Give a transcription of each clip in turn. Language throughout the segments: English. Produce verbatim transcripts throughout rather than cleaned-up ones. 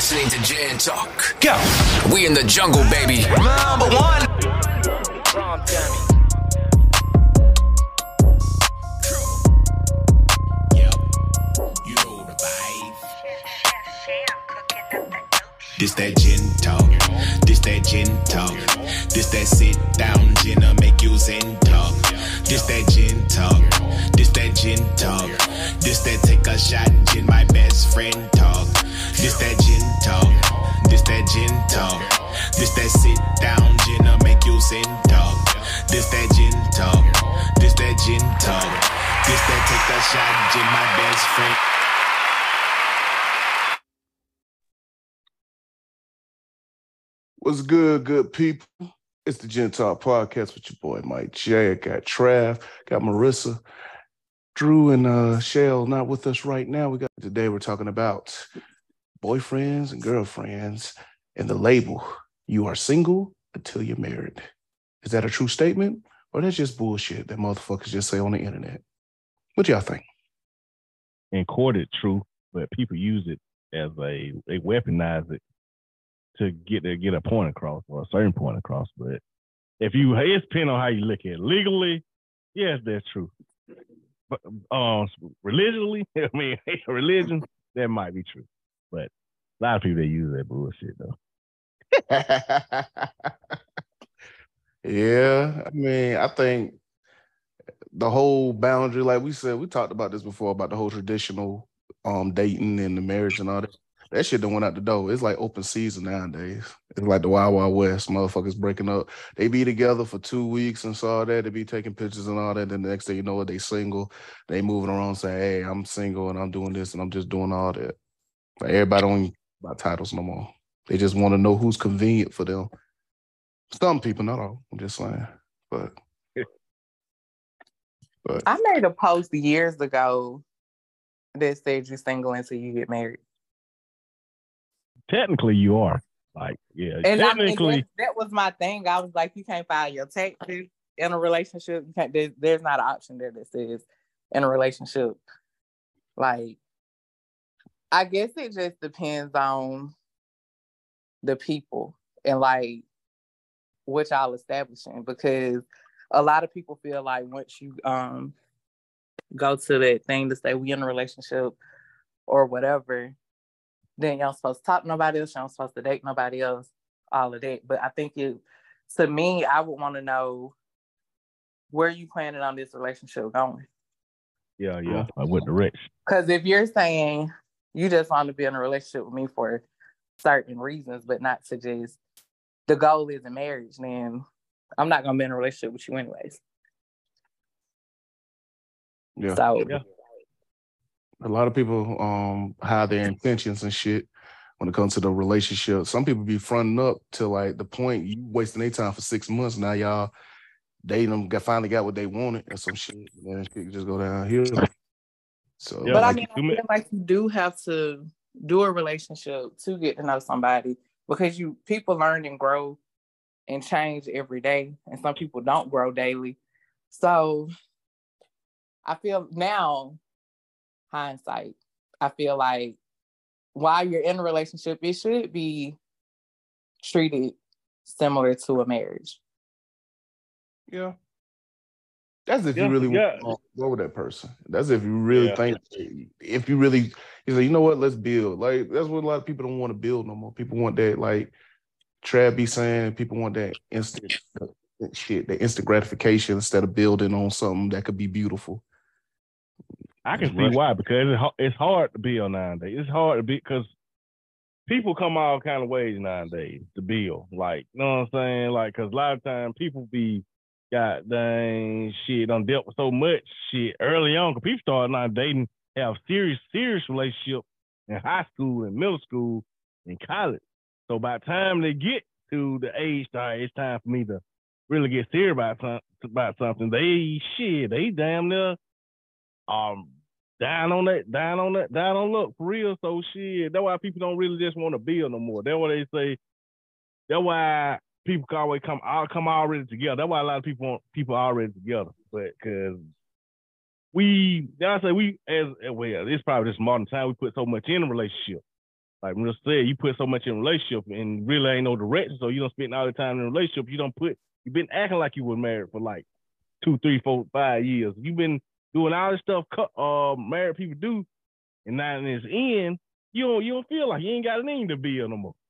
listening to Gen Talk. Go. We in the jungle, baby. Number one. This that gin talk, this that gin talk, this that sit down gin'll make you zen talk. This that gin talk, this that gin talk, this that take a shot gin my best friend talk. This that gin talk, this that gin talk, this that sit down gin'll make you zen talk. This that gin talk, this that gin talk, this that take a shot gin my best friend. What's good, good people? It's the Gen Talk Podcast with your boy Mike J. I got Trav, got Marissa, Drew, and uh, Shell not with us right now. We got today we're talking about boyfriends and girlfriends and the label, you are single until you're married. Is that a true statement? Or that's just bullshit that motherfuckers just say on the internet? What y'all think? In court, it's true, but people use it as a, they weaponize it to get to get a point across or a certain point across. But if you, it's depending on how you look at it. Legally, yes, that's true. But um, religiously, I mean, religion, that might be true. But a lot of people, they use that bullshit, though. Yeah, I mean, I think the whole boundary, like we said, we talked about this before, about the whole traditional um dating and the marriage and all that. That shit done went out the door. It's like open season nowadays. It's like the Wild Wild West. Motherfuckers breaking up. They be together for two weeks and all that. They be taking pictures and all that. Then the next thing you know, they single. They moving around saying, hey, I'm single and I'm doing this and I'm just doing all that. Like everybody don't even about titles no more. They just want to know who's convenient for them. Some people, not all. I'm just saying. But, but. I made a post years ago that said you're single until you get married. Technically, you are. Like, yeah. And technically, I mean, that, that was my thing. I was like, you can't file your taxes in a relationship. You can't. There's, there's not an option there that says in a relationship. Like, I guess it just depends on the people and like what y'all establishing, because a lot of people feel like once you um go to that thing to say we in a relationship or whatever, then y'all supposed to talk to nobody else, y'all supposed to date nobody else, all of that. But I think it, to me, I would want to know where you planning on this relationship going. Yeah, yeah, like what direction? Because if you're saying you just want to be in a relationship with me for certain reasons, but not to just, the goal isn't marriage, then I'm not going to be in a relationship with you anyways. Yeah. So, yeah. A lot of people um hide their intentions and shit when it comes to the relationship. Some people be fronting up to like the point you wasting their time for six months. Now y'all dating them, got finally got what they wanted and some shit. And then shit just go down here. So, yeah, but like, I mean, I feel like you do have to do a relationship to get to know somebody, because you people learn and grow and change every day, and some people don't grow daily. So I feel now, hindsight, I feel like while you're in a relationship, it should be treated similar to a marriage. Yeah. That's if yeah, you really yeah. want to go with that person. That's if you really yeah. think, if you really, you say, you know what, let's build. Like, that's what a lot of people don't want to build no more. People want that, like Trav be saying, people want that instant shit, that instant gratification instead of building on something that could be beautiful. I can see why, because it's hard to build nowadays. It's hard to be, because people come all kind of ways nowadays to build. Like, you know what I'm saying? Like, because a lot of times people be, god dang shit, done dealt with so much shit early on. Because people start now dating, have serious, serious relationship in high school and middle school and college. So by the time they get to the age, right, it's time for me to really get serious about, some, about something. They, shit, they damn near um down on that, down on that, down on luck for real. So shit, that's why people don't really just want to build no more. That's why they say. That's why people can always come all come already together. That's why a lot of people want people already together. But because we, I say we as well, it's probably this modern time we put so much in a relationship. like Marissa said, you put so much in a relationship and really ain't no direction, so you don't spend all the time in a relationship. You don't put, you've been acting like you were married for like two, three, four, five years. You've been doing all this stuff uh, married people do, and now in this end, you don't, you don't feel like you ain't got anything to build no more.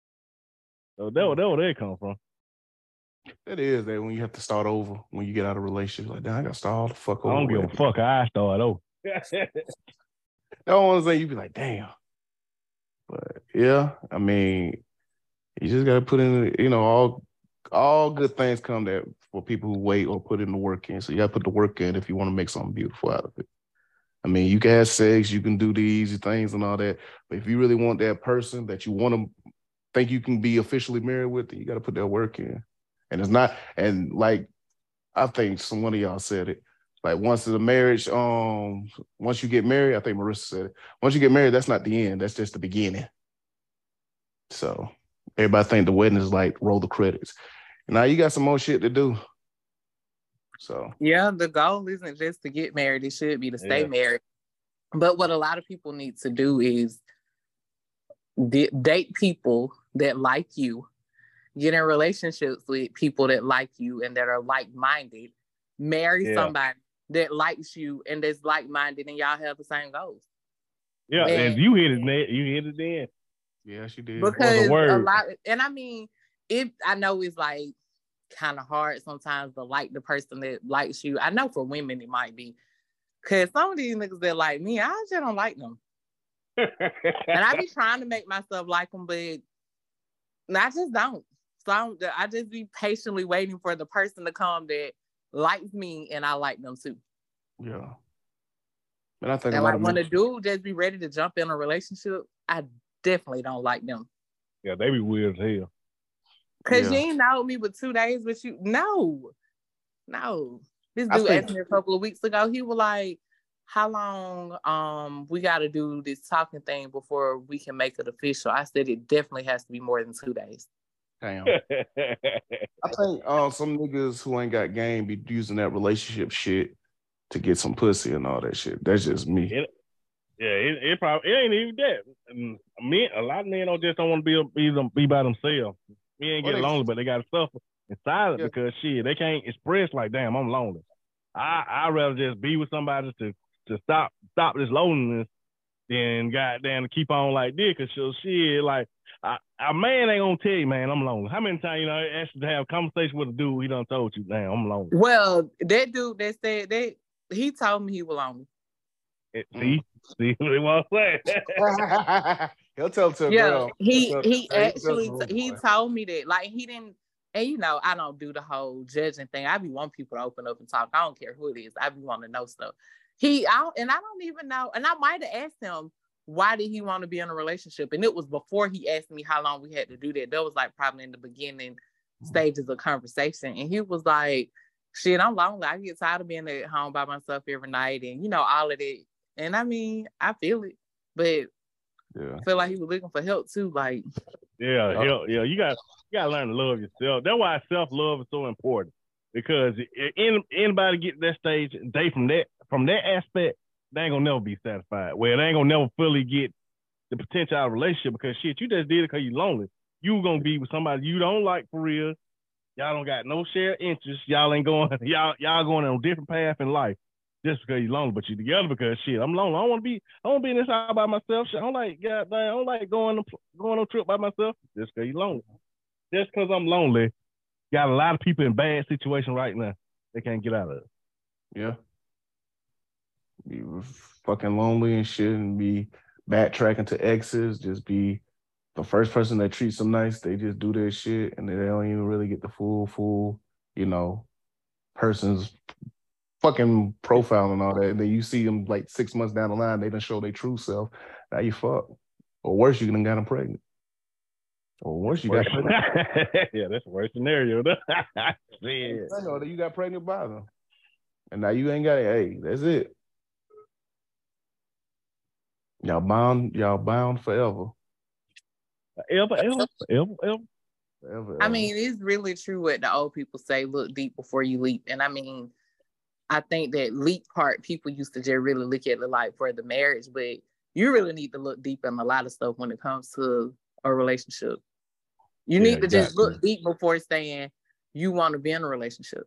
So that's where they come from. It is that when you have to start over, when you get out of a relationship, like, damn, I got to start all the fuck over. I don't give with. a fuck. I start over. That's one thing you be like, damn. But yeah, I mean, you just got to put in, you know, all all good things come that for people who wait or put in the work in. So you got to put the work in if you want to make something beautiful out of it. I mean, you can have sex, you can do the easy things and all that. But if you really want that person that you want to think you can be officially married with, then you got to put that work in. And it's not, and like, I think some one of y'all said it, like once the marriage, um, once you get married, I think Marissa said it, once you get married, that's not the end, that's just the beginning. So everybody think the wedding is like roll the credits. Now you got some more shit to do. So yeah, the goal isn't just to get married, it should be to stay yeah. married. But what a lot of people need to do is d- date people that like you, get in relationships with people that like you and that are like-minded, marry yeah. somebody that likes you and that's like-minded, and y'all have the same goals. Yeah, and, and you hit it, you hit it then. Yeah, she did. Because a, a lot, and I mean, it. I know it's like kind of hard sometimes to like the person that likes you. I know for women it might be, because some of these niggas that like me, I just don't like them. And I be trying to make myself like them, but I just don't. So I'm, I just be patiently waiting for the person to come that likes me and I like them too. Yeah. And I think and a lot like of when men- a dude just be ready to jump in a relationship, I definitely don't like them. Yeah, they be weird as hell. Cause yeah. you ain't know me with two days with you. No, no. This dude think- asked me a couple of weeks ago. He was like, "How long um we got to do this talking thing before we can make it official?" I said it definitely has to be more than two days. Damn. I think uh, some niggas who ain't got game be using that relationship shit to get some pussy and all that shit. That's just me. It, yeah, it, it probably it ain't even that. And men, a lot of men don't just don't want to be be, be by themselves. We ain't Well, get they- lonely, but they got to suffer in silence Yeah. because shit, they can't express like, damn, I'm lonely. I I rather just be with somebody to to stop stop this loneliness than goddamn to keep on like this. Cause so shit, like I, a man ain't gonna tell you, man, I'm lonely. How many times you know actually to have a conversation with a dude, he done told you, damn, I'm lonely. Well, that dude that said that, he told me he was lonely. It, see, see what I'm saying? He'll tell to a Yeah, girl. he He'll tell- he Hey, actually he'll tell t- he boy. told me that, like, he didn't, and you know I don't do the whole judging thing. I be wanting people to open up and talk. I don't care who it is. I be wanting to know stuff. He I don't, and I don't even know. And I might have asked him why did he want to be in a relationship, and it was before he asked me how long we had to do that. That was like probably in the beginning stages of conversation, and he was like, "Shit, I'm lonely. I get tired of being at home by myself every night, and you know all of that." And I mean, I feel it, but Yeah. I feel like he was looking for help too. Like, Yeah, Yeah. yeah, yeah. You got you got to learn to love yourself. That's why self love is so important. Because in, anybody get to that stage, they from that from that aspect, they ain't gonna never be satisfied. Well, they ain't gonna never fully get the potential out of a relationship because shit, you just did it because you lonely. You gonna be with somebody you don't like for real. Y'all don't got no shared interests. Y'all ain't going. Y'all y'all going on a different path in life just because you lonely. But you together because shit, I'm lonely. I don't want to be. I don't be in this house by myself. Shit, I don't like. Goddamn, I don't like going on, going on a trip by myself just because you lonely. Just because I'm lonely, got a lot of people in bad situation right now. They can't get out of it. Yeah. Be fucking lonely and shit and be backtracking to exes. Just be the first person that treats them nice. They just do their shit and they don't even really get the full, full, you know, person's fucking profile and all that. And then you see them like six months down the line, they done show their true self. Now you fuck. Or worse, you done got them pregnant. Or worse, you got pregnant. Yeah, that's the worst scenario. I know that you got pregnant by them. And now you ain't got it. Hey, that's it. Y'all bound, y'all bound forever. Ever, ever, ever, ever. Forever, I ever. mean, it's really true what the old people say, look deep before you leap. And I mean, I think that leap part, people used to just really look at it like for the marriage, but you really need to look deep in a lot of stuff when it comes to a relationship. You Yeah, need to exactly. just look deep before saying you want to be in a relationship.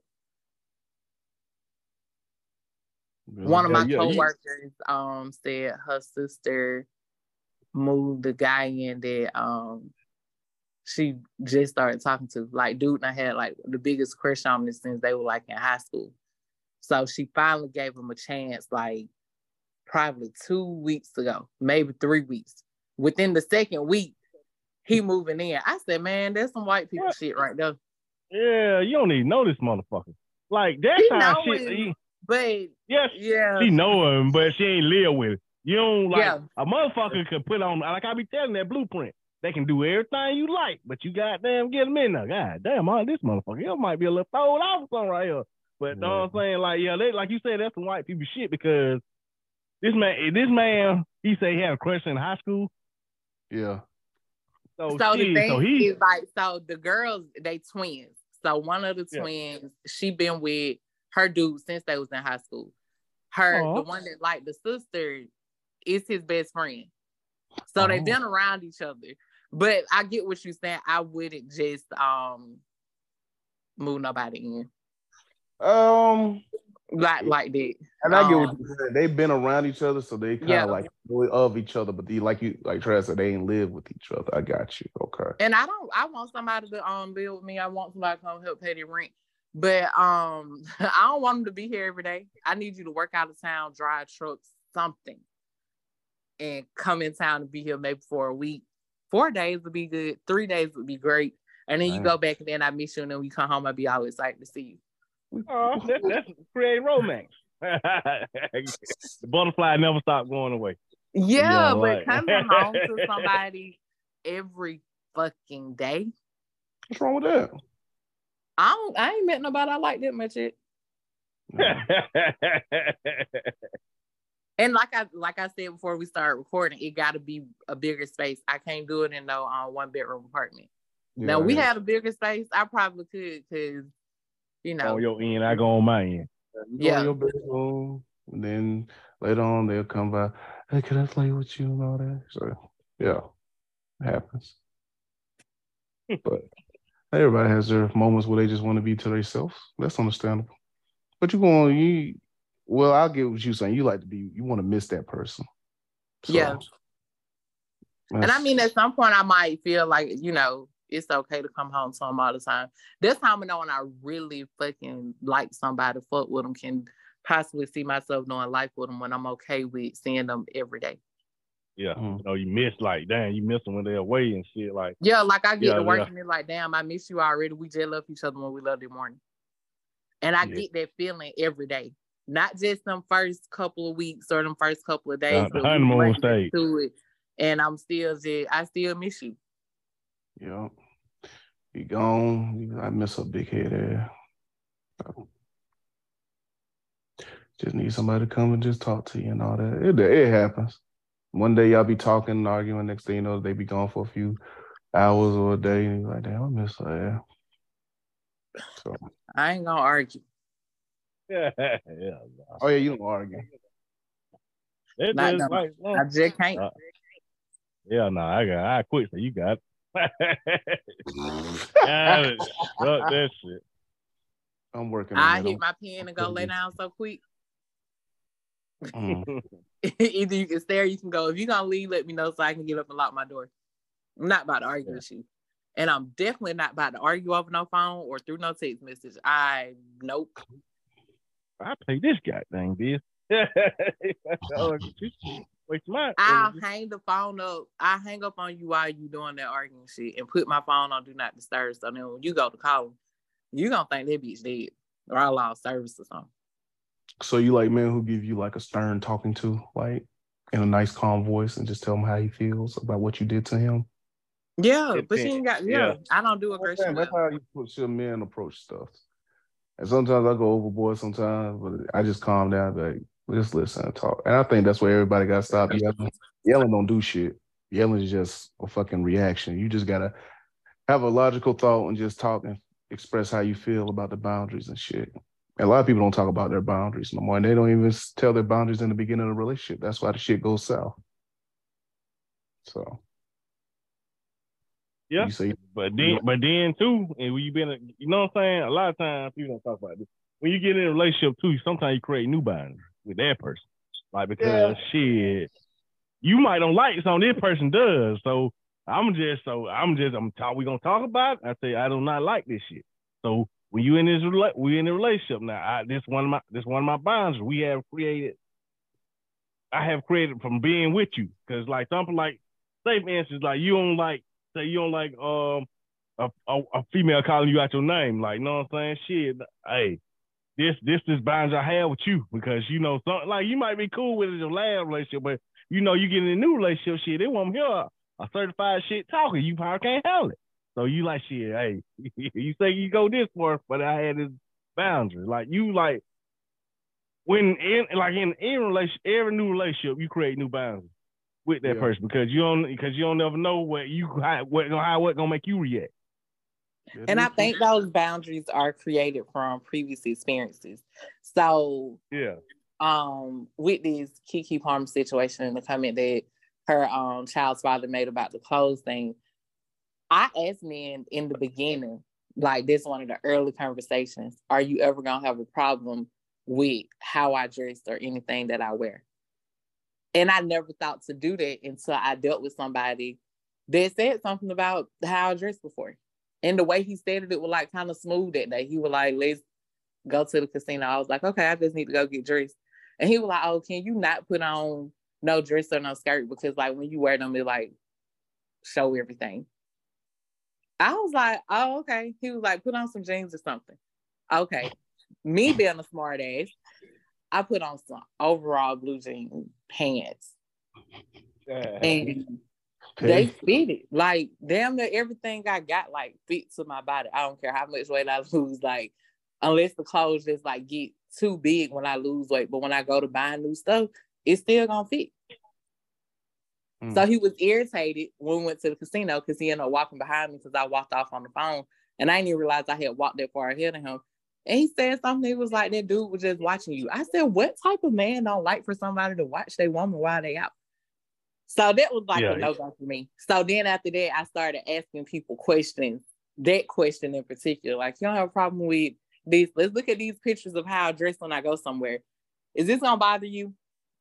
Really? One of Yeah, my yeah, you- coworkers um said her sister moved the guy in that um she just started talking to. Like, dude, and I had like the biggest crush on him since they were like in high school. So she finally gave him a chance, like probably two weeks ago, maybe three weeks. Within the second week, he moving in. I said, man, that's some white people What? shit right there. Yeah, you don't even know this motherfucker. Like, that's He how know shit. him, He, but yes, yeah, she know him, but she ain't live with it. You don't like Yeah. a motherfucker could put on, like I be telling that blueprint. They can do everything you like, but you goddamn get them in there. God damn, all this motherfucker, he might be a little throwed off or something right here. But know what I'm saying? Like, yeah, they, like you said, that's some white people shit because this man, this man, he said he had a crush in high school. Yeah. So, So the shit, thing so he, is like, so the girls, they twins. So one of the Yeah. twins, she been with her dude since they was in high school. Her, Aw. the one that liked the sister, is his best friend. So Oh. they've been around each other. But I get what you're saying. I wouldn't just um move nobody in Um, like like that. and I get what Um, you're saying. They've been around each other, so they kind of Yeah. like know of each other, but they, like you, like Travis said, they ain't live with each other. I got you. Okay. And I don't. I want somebody to um live with me. I want somebody to come help pay the rent. But um, I don't want them to be here every day. I need you to work out of town, drive trucks, something, and come in town and be here maybe for a week. Four days would be good. Three days would be great. And then you Right. go back and then I miss you, and then we come home. I'd be always excited to see you. oh, that, that's creating romance. The butterfly never stopped going away. Yeah, Yeah, but like- coming home to somebody every fucking day, What's wrong with that? I don't. I ain't met nobody I like that much yet. And like I like I said before we started recording, it got to be a bigger space. I can't do it in no um, one bedroom apartment. now Yeah, we yeah. had a bigger space. I probably could, cause you know. On your end, I go on my end. You go Yeah. in your bedroom, and then later on they'll come by. Hey, can I play with you and all that? So yeah, it happens. But everybody has their moments where they just want to be to themselves. That's understandable. But you going you well, I'll get what you're saying. You like to be you want to miss that person. So, Yeah. And I that's- mean, at some point, I might feel like, you know, it's okay to come home to them all the time. That's how I know when I really fucking like somebody, fuck with them, can possibly see myself doing life with them when I'm okay with seeing them every day. Yeah. Mhm. You know, you miss like, damn, you miss them when they're away and shit. Like, Yeah, like I get Yeah, to work yeah. and it's like, damn, I miss you already. We just love each other when we love the morning. And I Yeah. get that feeling every day. Not just them first couple of weeks or them first couple of days. Uh, but we honeymoon might get stage. to it. And I'm still just, I still miss you. Yeah. You gone. I miss a big head there. Just need somebody to come and just talk to you and all that. It, it happens. One day y'all be talking and arguing. Next thing you know, they be gone for a few hours or a day. And you're like, damn, I miss her. Yeah. So, I ain't gonna argue. yeah. yeah. oh yeah, you don't argue. It Not just gonna- like, well, I just can't. Uh, yeah, no, I got, I quit. So you got it. Got it. Fuck that shit. I'm working on I it. hit I'm- my pen and go lay down so quick. Mm. Either you can stay or you can go. If you're gonna leave, let me know so I can get up and lock my door. I'm not about to argue Yeah. with you. And I'm definitely not about to argue over no phone or through no text message. I nope. I pay this goddamn bill. Waste my I'll energy. hang the phone up. I hang up on you while you doing that arguing shit and put my phone on do not disturb. So then when you go to call him, you gonna think that bitch dead or I lost service or something. So you like men who give you like a stern talking to, like in a nice calm voice, and just tell him how he feels about what you did to him? Yeah, It but she depends. ain't got. Yeah, Yeah. I don't do aggression. That's well. how you put your men approach stuff. And sometimes I go overboard sometimes, but I just calm down, like, just listen and talk. And I think that's where everybody got to stop yelling. Yelling don't do shit. Yelling is just a fucking reaction. You just got to have a logical thought and just talk and express how you feel about the boundaries and shit. And a lot of people don't talk about their boundaries no more. And they don't even tell their boundaries in the beginning of the relationship. That's why the shit goes south. So yeah, you see, but then but then too, and when you been, a, you know what I'm saying? A lot of times people don't talk about this. When you get in a relationship too, sometimes you create new boundaries with that person, like because yeah. shit, you might don't like something this person does. So I'm just so I'm just I'm talk. We gonna talk about it. I say I do not like this shit. So when you in this we in a relationship now, I, this one of my this one of my boundaries we have created. I have created from being with you, because like something like, say for instance, like you don't like say you don't like um a, a, a female calling you out your name, like you know what I'm saying? Shit, hey, this this this boundaries I have with you, because you know something like you might be cool with it in your last relationship, but you know you get in a new relationship, shit, they want to hear a, a certified shit talker, you probably can't handle it. So you like shit, hey, you say you go this far, but I had this boundary, like you like. When in like in in relation, every new relationship, you create new boundaries with that yeah. person, because you don't because you don't never know what you how what how what gonna make you react. And I think those boundaries are created from previous experiences. So yeah, um, with this Keke Palmer situation and the comment that her um child's father made about the clothes thing, I asked men in the beginning, like this one of the early conversations, are you ever gonna have a problem with how I dress or anything that I wear? And I never thought to do that until I dealt with somebody that said something about how I dressed before. And the way he said it, it was like kind of smooth that day. He was like, let's go to the casino. I was like, okay, I just need to go get dressed. And he was like, oh, can you not put on no dress or no skirt? Because like when you wear them, it like show everything. I was like, oh, okay. He was like, put on some jeans or something. Okay. Me being a smart ass, I put on some overall blue jean pants. And they fit it. Like, damn near everything I got, like, fit to my body. I don't care how much weight I lose, like, unless the clothes just, like, get too big when I lose weight. But when I go to buy new stuff, it's still gonna fit. Mm. So he was irritated when we went to the casino because he ended up walking behind me because I walked off on the phone. And I didn't even realize I had walked that far ahead of him. And he said something, he was like, that dude was just watching you. I said, what type of man don't like for somebody to watch their woman while they out? So that was like yeah, a no-go for me. So then after that, I started asking people questions, that question in particular. Like, you don't have a problem with this? Let's look at these pictures of how I dress when I go somewhere. Is this going to bother you?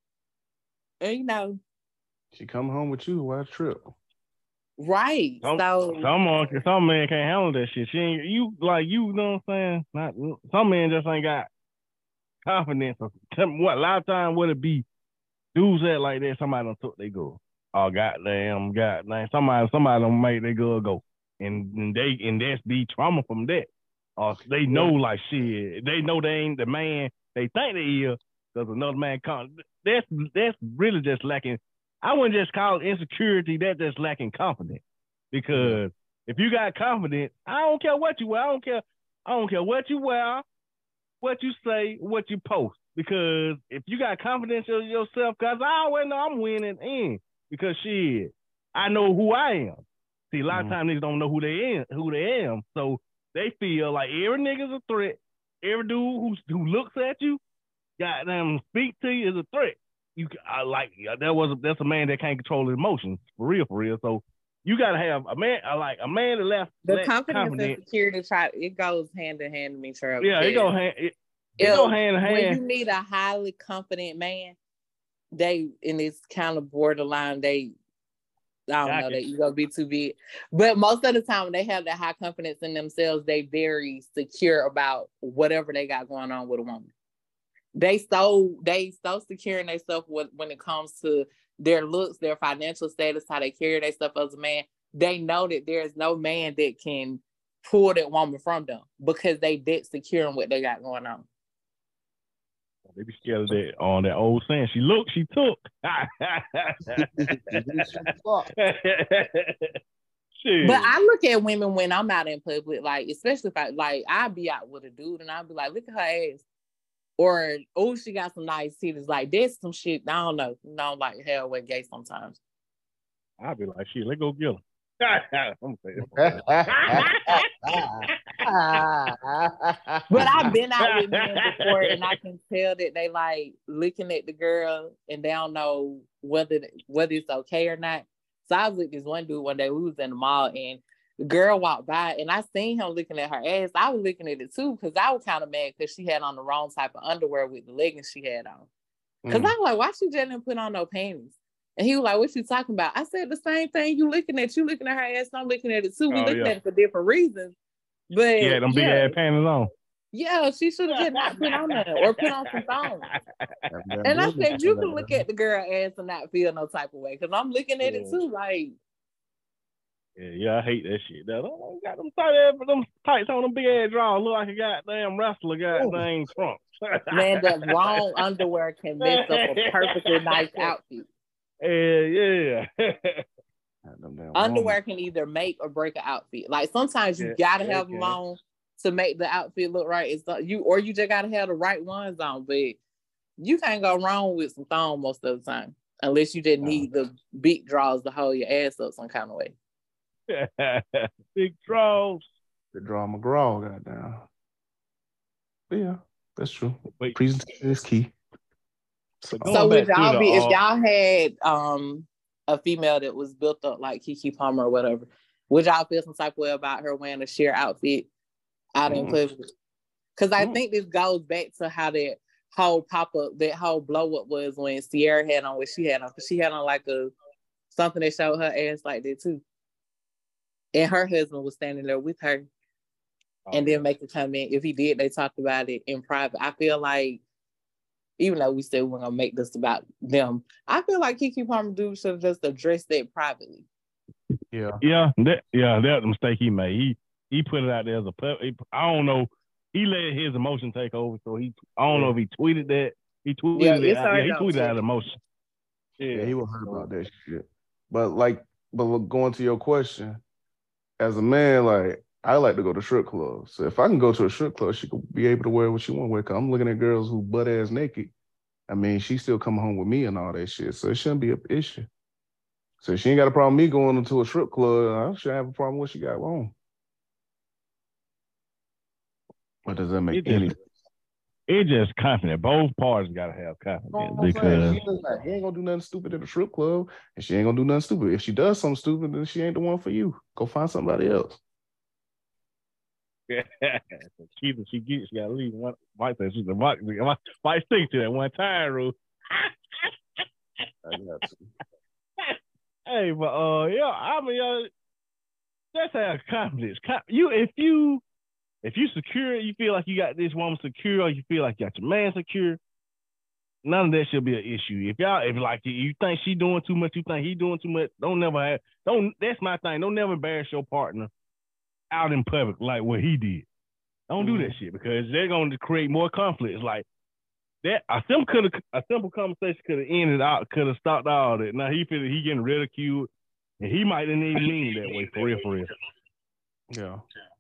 And you know. She come home with you while trip. Right. Some, so some some man can't handle that shit. She ain't you like you know what I'm saying? Not some men just ain't got confidence. What a lot of time would it be dudes that like that, somebody done took they go. Oh goddamn, goddamn, somebody somebody done make they girl go. And, and they and that's be trauma from that. Or they know like shit. They know they ain't the man they think they is, because another man come. That's that's really just lacking. I wouldn't just call it insecurity, that's just lacking confidence. Because yeah. if you got confidence, I don't care what you wear. I don't care. I don't care what you wear, what you say, what you post. Because if you got confidence in yourself, because I always know I'm winning in. Because shit, I know who I am. See, a lot mm-hmm. of times niggas don't know who they am, who they am. So they feel like every nigga's a threat. Every dude who who looks at you, goddamn speak to you is a threat. You, I like that was a, that's a man that can't control his emotions for real, for real. So you gotta have a man, I like a man that left the confidence confident. And security. Try it goes hand in hand to me, Trevor. Yeah, it go hand. It, it go hand in hand. When you meet a highly confident man, they in this kind of borderline. They, I don't gotcha. know, that you gonna be too big. But most of the time, when they have that high confidence in themselves, they very secure about whatever they got going on with a woman. They so they so secure in themselves when it comes to their looks, their financial status, how they carry themselves as a man. They know that there is no man that can pull that woman from them because they that secure in what they got going on. They be scared of that on that old saying. She looked, she took. But I look at women when I'm out in public, like especially if I like I'll be out with a dude and I'll be like, look at her ass. Or, oh, she got some nice titties. Like, that's some shit. I don't know. You know, like, hell, we're gay sometimes. I'll be like, shit, let's go get her. I'm saying. But I've been out with men before, and I can tell that they, like, looking at the girl, and they don't know whether, whether it's okay or not. So I was with this one dude one day. We was in the mall and the girl walked by and I seen him looking at her ass. I was looking at it too because I was kind of mad because she had on the wrong type of underwear with the leggings she had on. Because mm. I was like, why she just didn't put on no panties? And he was like, what you talking about? I said the same thing. You looking at you looking at her ass. I'm looking at it too. We oh, looking yeah. at it for different reasons. But yeah, them big yeah. ass panties on. Yeah, she should have just not put on that or put on some thongs. And I said, you can look at the girl ass and not feel no type of way. Because I'm looking at yeah. it too, like. Yeah, yeah, I hate that shit. That oh, got them tight ass, them tights on them big ass drawers. Look like a goddamn wrestler, goddamn Trump. Man, that wrong underwear can mess up a perfectly nice outfit. Yeah, yeah. Underwear can either make or break an outfit. Like sometimes you yeah, gotta have them on to make the outfit look right. It's not, you or you just gotta have the right ones on, but you can't go wrong with some thong most of the time, unless you just need the big draws to hold your ass up some kind of way. Big draws. The draw McGraw, goddamn. But yeah, that's true. Wait. Presentation is key. So, so would y'all be if y'all had um a female that was built up like Keke Palmer or whatever, would y'all feel some type of way about her wearing a sheer outfit out mm. in public? Because I mm. think this goes back to how that whole pop up, that whole blow up was when Sierra had on what she had on. Because she had on like a something that showed her ass like that too. And her husband was standing there with her oh. and then make a comment. If he did, they talked about it in private. I feel like, even though we said we're going to make this about them, I feel like Keke Palmer dude should have just addressed it privately. Yeah. Yeah, that, yeah, that was the mistake he made. He he put it out there as a pub. I don't know. He let his emotion take over, so he, I don't yeah. know if he tweeted that. He tweeted yeah, it out. Yeah, he tweeted out of emotion. Yeah. yeah, he was hurt about that shit. But like, but look, going to your question, as a man, like, I like to go to strip clubs. So if I can go to a strip club, she could be able to wear what she want to wear. Cause I'm looking at girls who butt ass naked. I mean, she still coming home with me and all that shit. So it shouldn't be an issue. So she ain't got a problem with me going into a strip club. I shouldn't have a problem with what she got wrong. What does that make any sense? It's just confident. Both parties gotta have confidence oh, because he ain't gonna do nothing stupid at a strip club, and she ain't gonna do nothing stupid. If she does something stupid, then she ain't the one for you. Go find somebody else. Yeah, she she gets she gotta leave. One might say she's a might might stick to that one time rule. I got you. Hey, but uh, yeah, I mean, uh, that's have confidence. You if you. If you secure, you feel like you got this woman secure, or you feel like you got your man secure, none of that should be an issue. If y'all, if like you think she doing too much, you think he doing too much, don't never have, don't, that's my thing. Don't never embarrass your partner out in public like what he did. Don't mm. do that shit because they're going to create more conflicts. Like that, a simple could have, a simple conversation could have ended out, could have stopped all that. Now he feel he getting ridiculed, and he might didn't even mean it that way for real, for real. Yeah.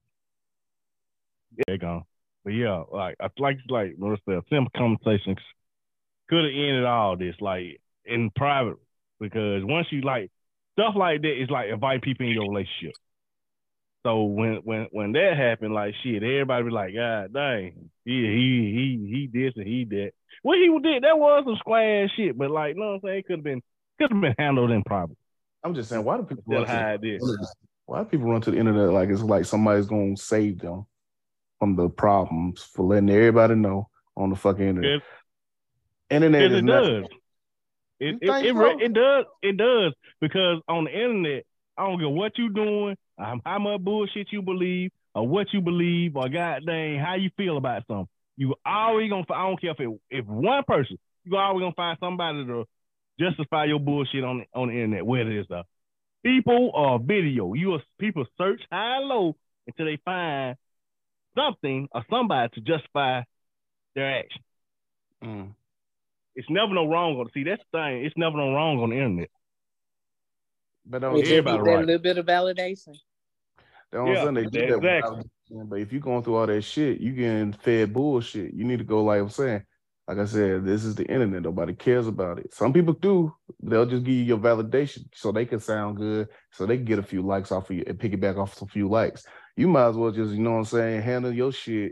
Yeah, gone. But yeah, like I like like Marissa, simple conversations could have ended all this like in private because once you like stuff like that is like invite people in your relationship. So when when when that happened, like shit, everybody be like, God dang, yeah, he he he this and he that. What he did, that was some square shit, but like, you know what I'm saying, it could have been could have been handled in private. I'm just saying, why do people run to the, why do people run to the internet like it's like somebody's gonna save them from the problems for letting everybody know on the fucking internet. It, internet is it not, does. It it, it, so? it does. It does because on the internet, I don't care what you doing, how much bullshit you believe, or what you believe, or god dang how you feel about something. You always gonna. I don't care if it, if one person, you always gonna find somebody to justify your bullshit on the, on the internet. Whether it's a people or video, you will, people search high and low until they find something or somebody to justify their action. Mm. It's never no wrong on. See, that's the thing. It's never no wrong on the internet. But everybody right. A little bit of validation. That's what I'm saying. They do that exactly. But if you're going through all that shit, you getting fed bullshit. You need to go, like I'm saying, like I said, this is the internet. Nobody cares about it. Some people do. They'll just give you your validation so they can sound good, so they can get a few likes off of you and piggyback off a few likes. You might as well just, you know what I'm saying, handle your shit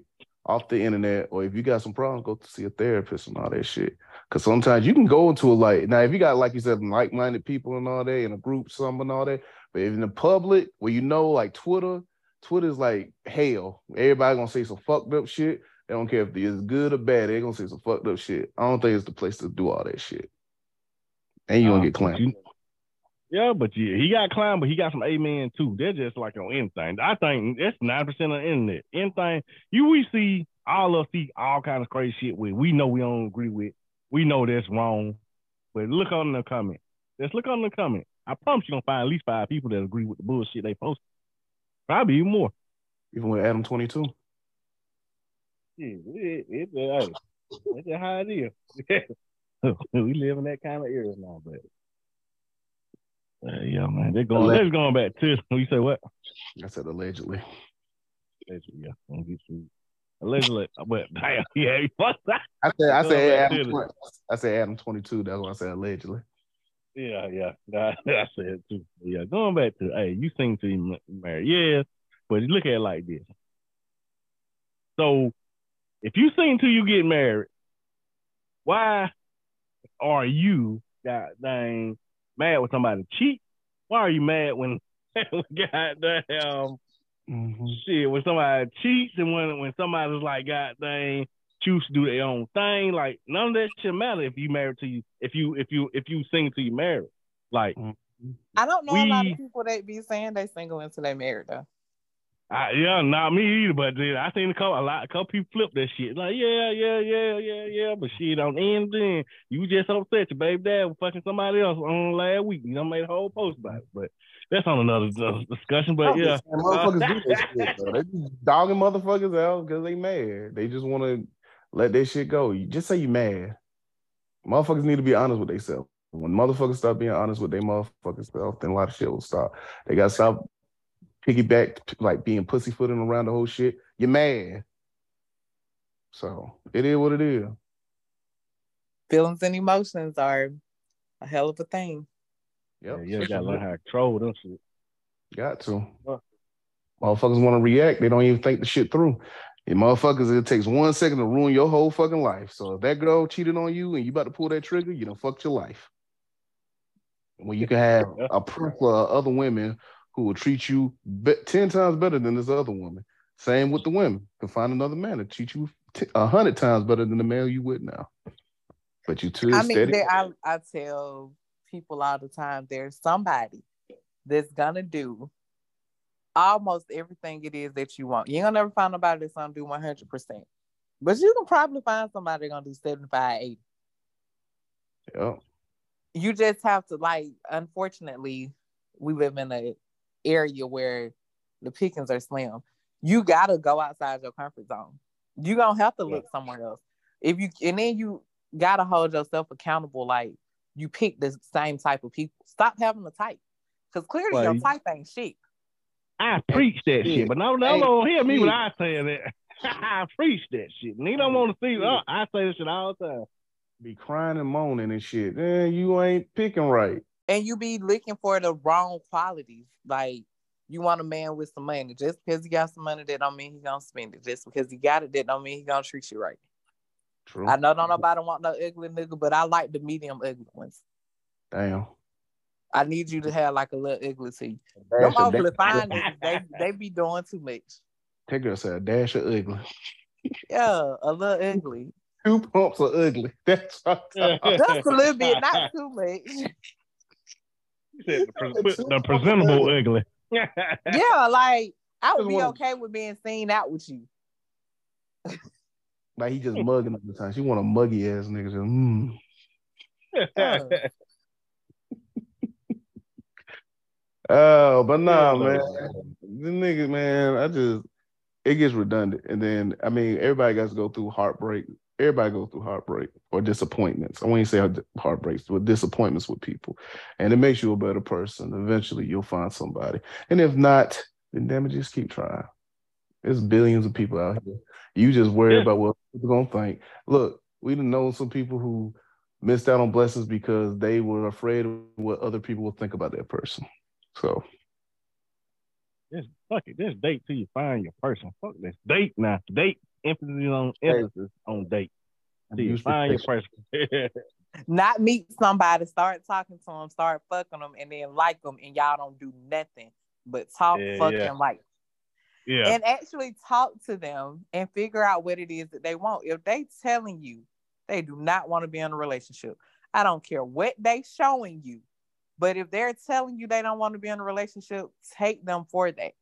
off the internet, or if you got some problems, go to see a therapist and all that shit. Because sometimes you can go into a like now if you got like you said like-minded people and all that in a group, some and all that, but if in the public where you know like Twitter, Twitter's like hell. Everybody gonna say some fucked up shit. They don't care if it's good or bad. They're gonna say some fucked up shit. I don't think it's the place to do all that shit. And you gonna uh, get claimed. Yeah, but yeah, he got climbed, but he got some amen too. They're just like on anything. I think that's nine percent of the internet. Anything you we see, all of us see all kinds of crazy shit with. We know we don't agree with. We know that's wrong. But look on the comment. Just look on the comment. I promise you're gonna find at least five people that agree with the bullshit they post. Probably even more. Even with Adam twenty-two. Yeah, it, it, it, it's just how it is. We live in that kind of era now, but. Uh, yeah, man, they're going. They're going back to. You say what? I said allegedly. Allegedly, yeah. Don't get you. Allegedly, but damn, yeah, fuck that. I said, I said, Adam, twenty, I said Adam twenty-two. That's what I said allegedly. Yeah, yeah, I, I said it too. Yeah, going back to, hey, you seem to be married, yeah, but look at it like this. So, if you seem to you get married, why are you, god dang, mad when somebody cheat? Why are you mad when goddamn mm-hmm. shit when somebody cheats and when when somebody's like goddamn choose to do their own thing? Like none of that shit matter if you married to you if you if you if you single to you married. Like I don't know we, a lot of people that be saying they single until they married though. I, yeah, not me either. But dude, I seen a couple, a lot, a couple people flip that shit. Like, yeah, yeah, yeah, yeah, yeah. But shit, on the end, then you just upset your baby dad was fucking somebody else on last week. You know, made a whole post about it. But that's on another uh, discussion. But yeah, motherfuckers do that shit. Though. They be dogging motherfuckers out because they mad. They just want to let that shit go. You just say you mad. Motherfuckers need to be honest with themselves. When motherfuckers start being honest with their motherfuckers self, then a lot of shit will stop. They gotta stop. Piggyback, like being pussyfooting around the whole shit. You're mad. So it is what it is. Feelings and emotions are a hell of a thing. Yep. Yeah, you gotta learn how to troll them shit. Got to. Huh. Motherfuckers want to react. They don't even think the shit through. And motherfuckers, it takes one second to ruin your whole fucking life. So if that girl cheated on you and you about to pull that trigger, you done fucked your life. When you can have a plethora of other women who will treat you be- ten times better than this other woman. Same with the women. You can find another man to treat you a hundred times better than the male you with now. But you too I steady. mean, I, I tell people all the time, there's somebody that's gonna do almost everything it is that you want. You ain't gonna never find nobody that's gonna do one hundred percent. But you can probably find somebody that's gonna do seventy-five, eighty. Yeah. You just have to, like, unfortunately, we live in a area where the pickings are slim. You gotta go outside your comfort zone. You gonna have to look yeah. somewhere else. If you and then you gotta hold yourself accountable. Like you pick the same type of people. Stop having a type, because clearly well, your type ain't shit. I preach that shit, but no, no, don't hear me when I say that. I preach that shit, and he don't want to see. Oh, I say this shit all the time. Be crying and moaning and shit. Man, you ain't picking right. And you be looking for the wrong qualities. Like, you want a man with some money. Just because he got some money, that don't mean he gonna spend it. Just because he got it, that don't mean he gonna treat you right. True. I know don't nobody want no ugly nigga, but I like the medium ugly ones. Damn. I need you to have like a little ugly to you. Them awfully fine niggas, they, they be doing too much. Take her say a dash of ugly. Yeah, a little ugly. Two pumps of ugly. That's what just a little bit, not too much. The, pre- the presentable ugly. Yeah, like I would be okay with being seen out with you. Like he just mugging all the time. She want a muggy ass nigga. Just, mm. Oh, but nah, man. The nigga, man, I just it gets redundant. And then I mean, everybody got to go through heartbreak. Everybody goes through heartbreak or disappointments. I won't say heartbreaks, but disappointments with people. And it makes you a better person. Eventually, you'll find somebody. And if not, then damn it, just keep trying. There's billions of people out here. You just worry yeah. about what people are going to think. Look, we done know some people who missed out on blessings because they were afraid of what other people will think about that person. So. Just fuck it. Just date till you find your person. Fuck this. Date now. Date. emphasis on emphasis on date. See, find your person. Not meet somebody, start talking to them, start fucking them, and then like them, and y'all don't do nothing but talk, yeah, fucking yeah. like. Yeah. And actually talk to them and figure out what it is that they want. If they telling you they do not want to be in a relationship, I don't care what they showing you. But if they're telling you they don't want to be in a relationship, take them for that.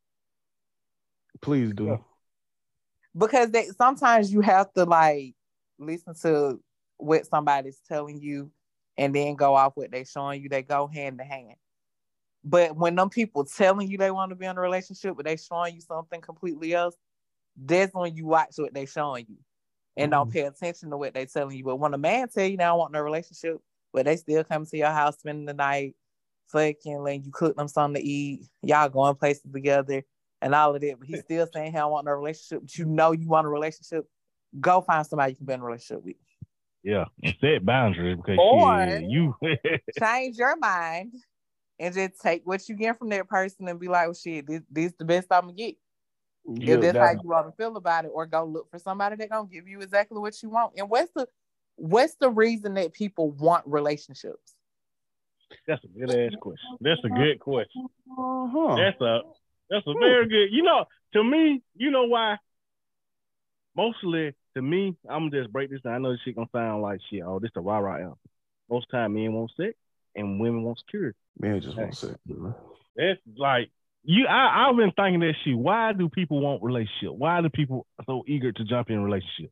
Please do. Yeah. Because they, sometimes you have to like listen to what somebody's telling you and then go off what they're showing you. They go hand to hand. But when them people telling you they want to be in a relationship, but they showing you something completely else, that's when you watch what they showing you and mm. don't pay attention to what they telling you. But when a man tell you they don't want no relationship, but they still come to your house, spending the night, fucking, letting you cook them something to eat, y'all going places together and all of that, but he's still saying he don't want no relationship, but you know you want a relationship, go find somebody you can be in a relationship with. Yeah, and set boundaries because or shit, you change your mind and just take what you get from that person and be like, well, shit, this, this is the best I'm gonna get. Yeah, if that's that, how you want to feel about it, or go look for somebody that gonna give you exactly what you want. And what's the what's the reason that people want relationships? That's a good ass question. That's a good question. Uh-huh. That's a that's a very good. You know, to me, you know why? Mostly to me, I'm gonna just break this down. I know this shit gonna sound like shit. Oh, this the rah rah album. Most time, men want sex and women want security. Man, just want sex. It's like you. I, I've been thinking that shit. Why do people want relationship? Why do people so eager to jump in a relationship?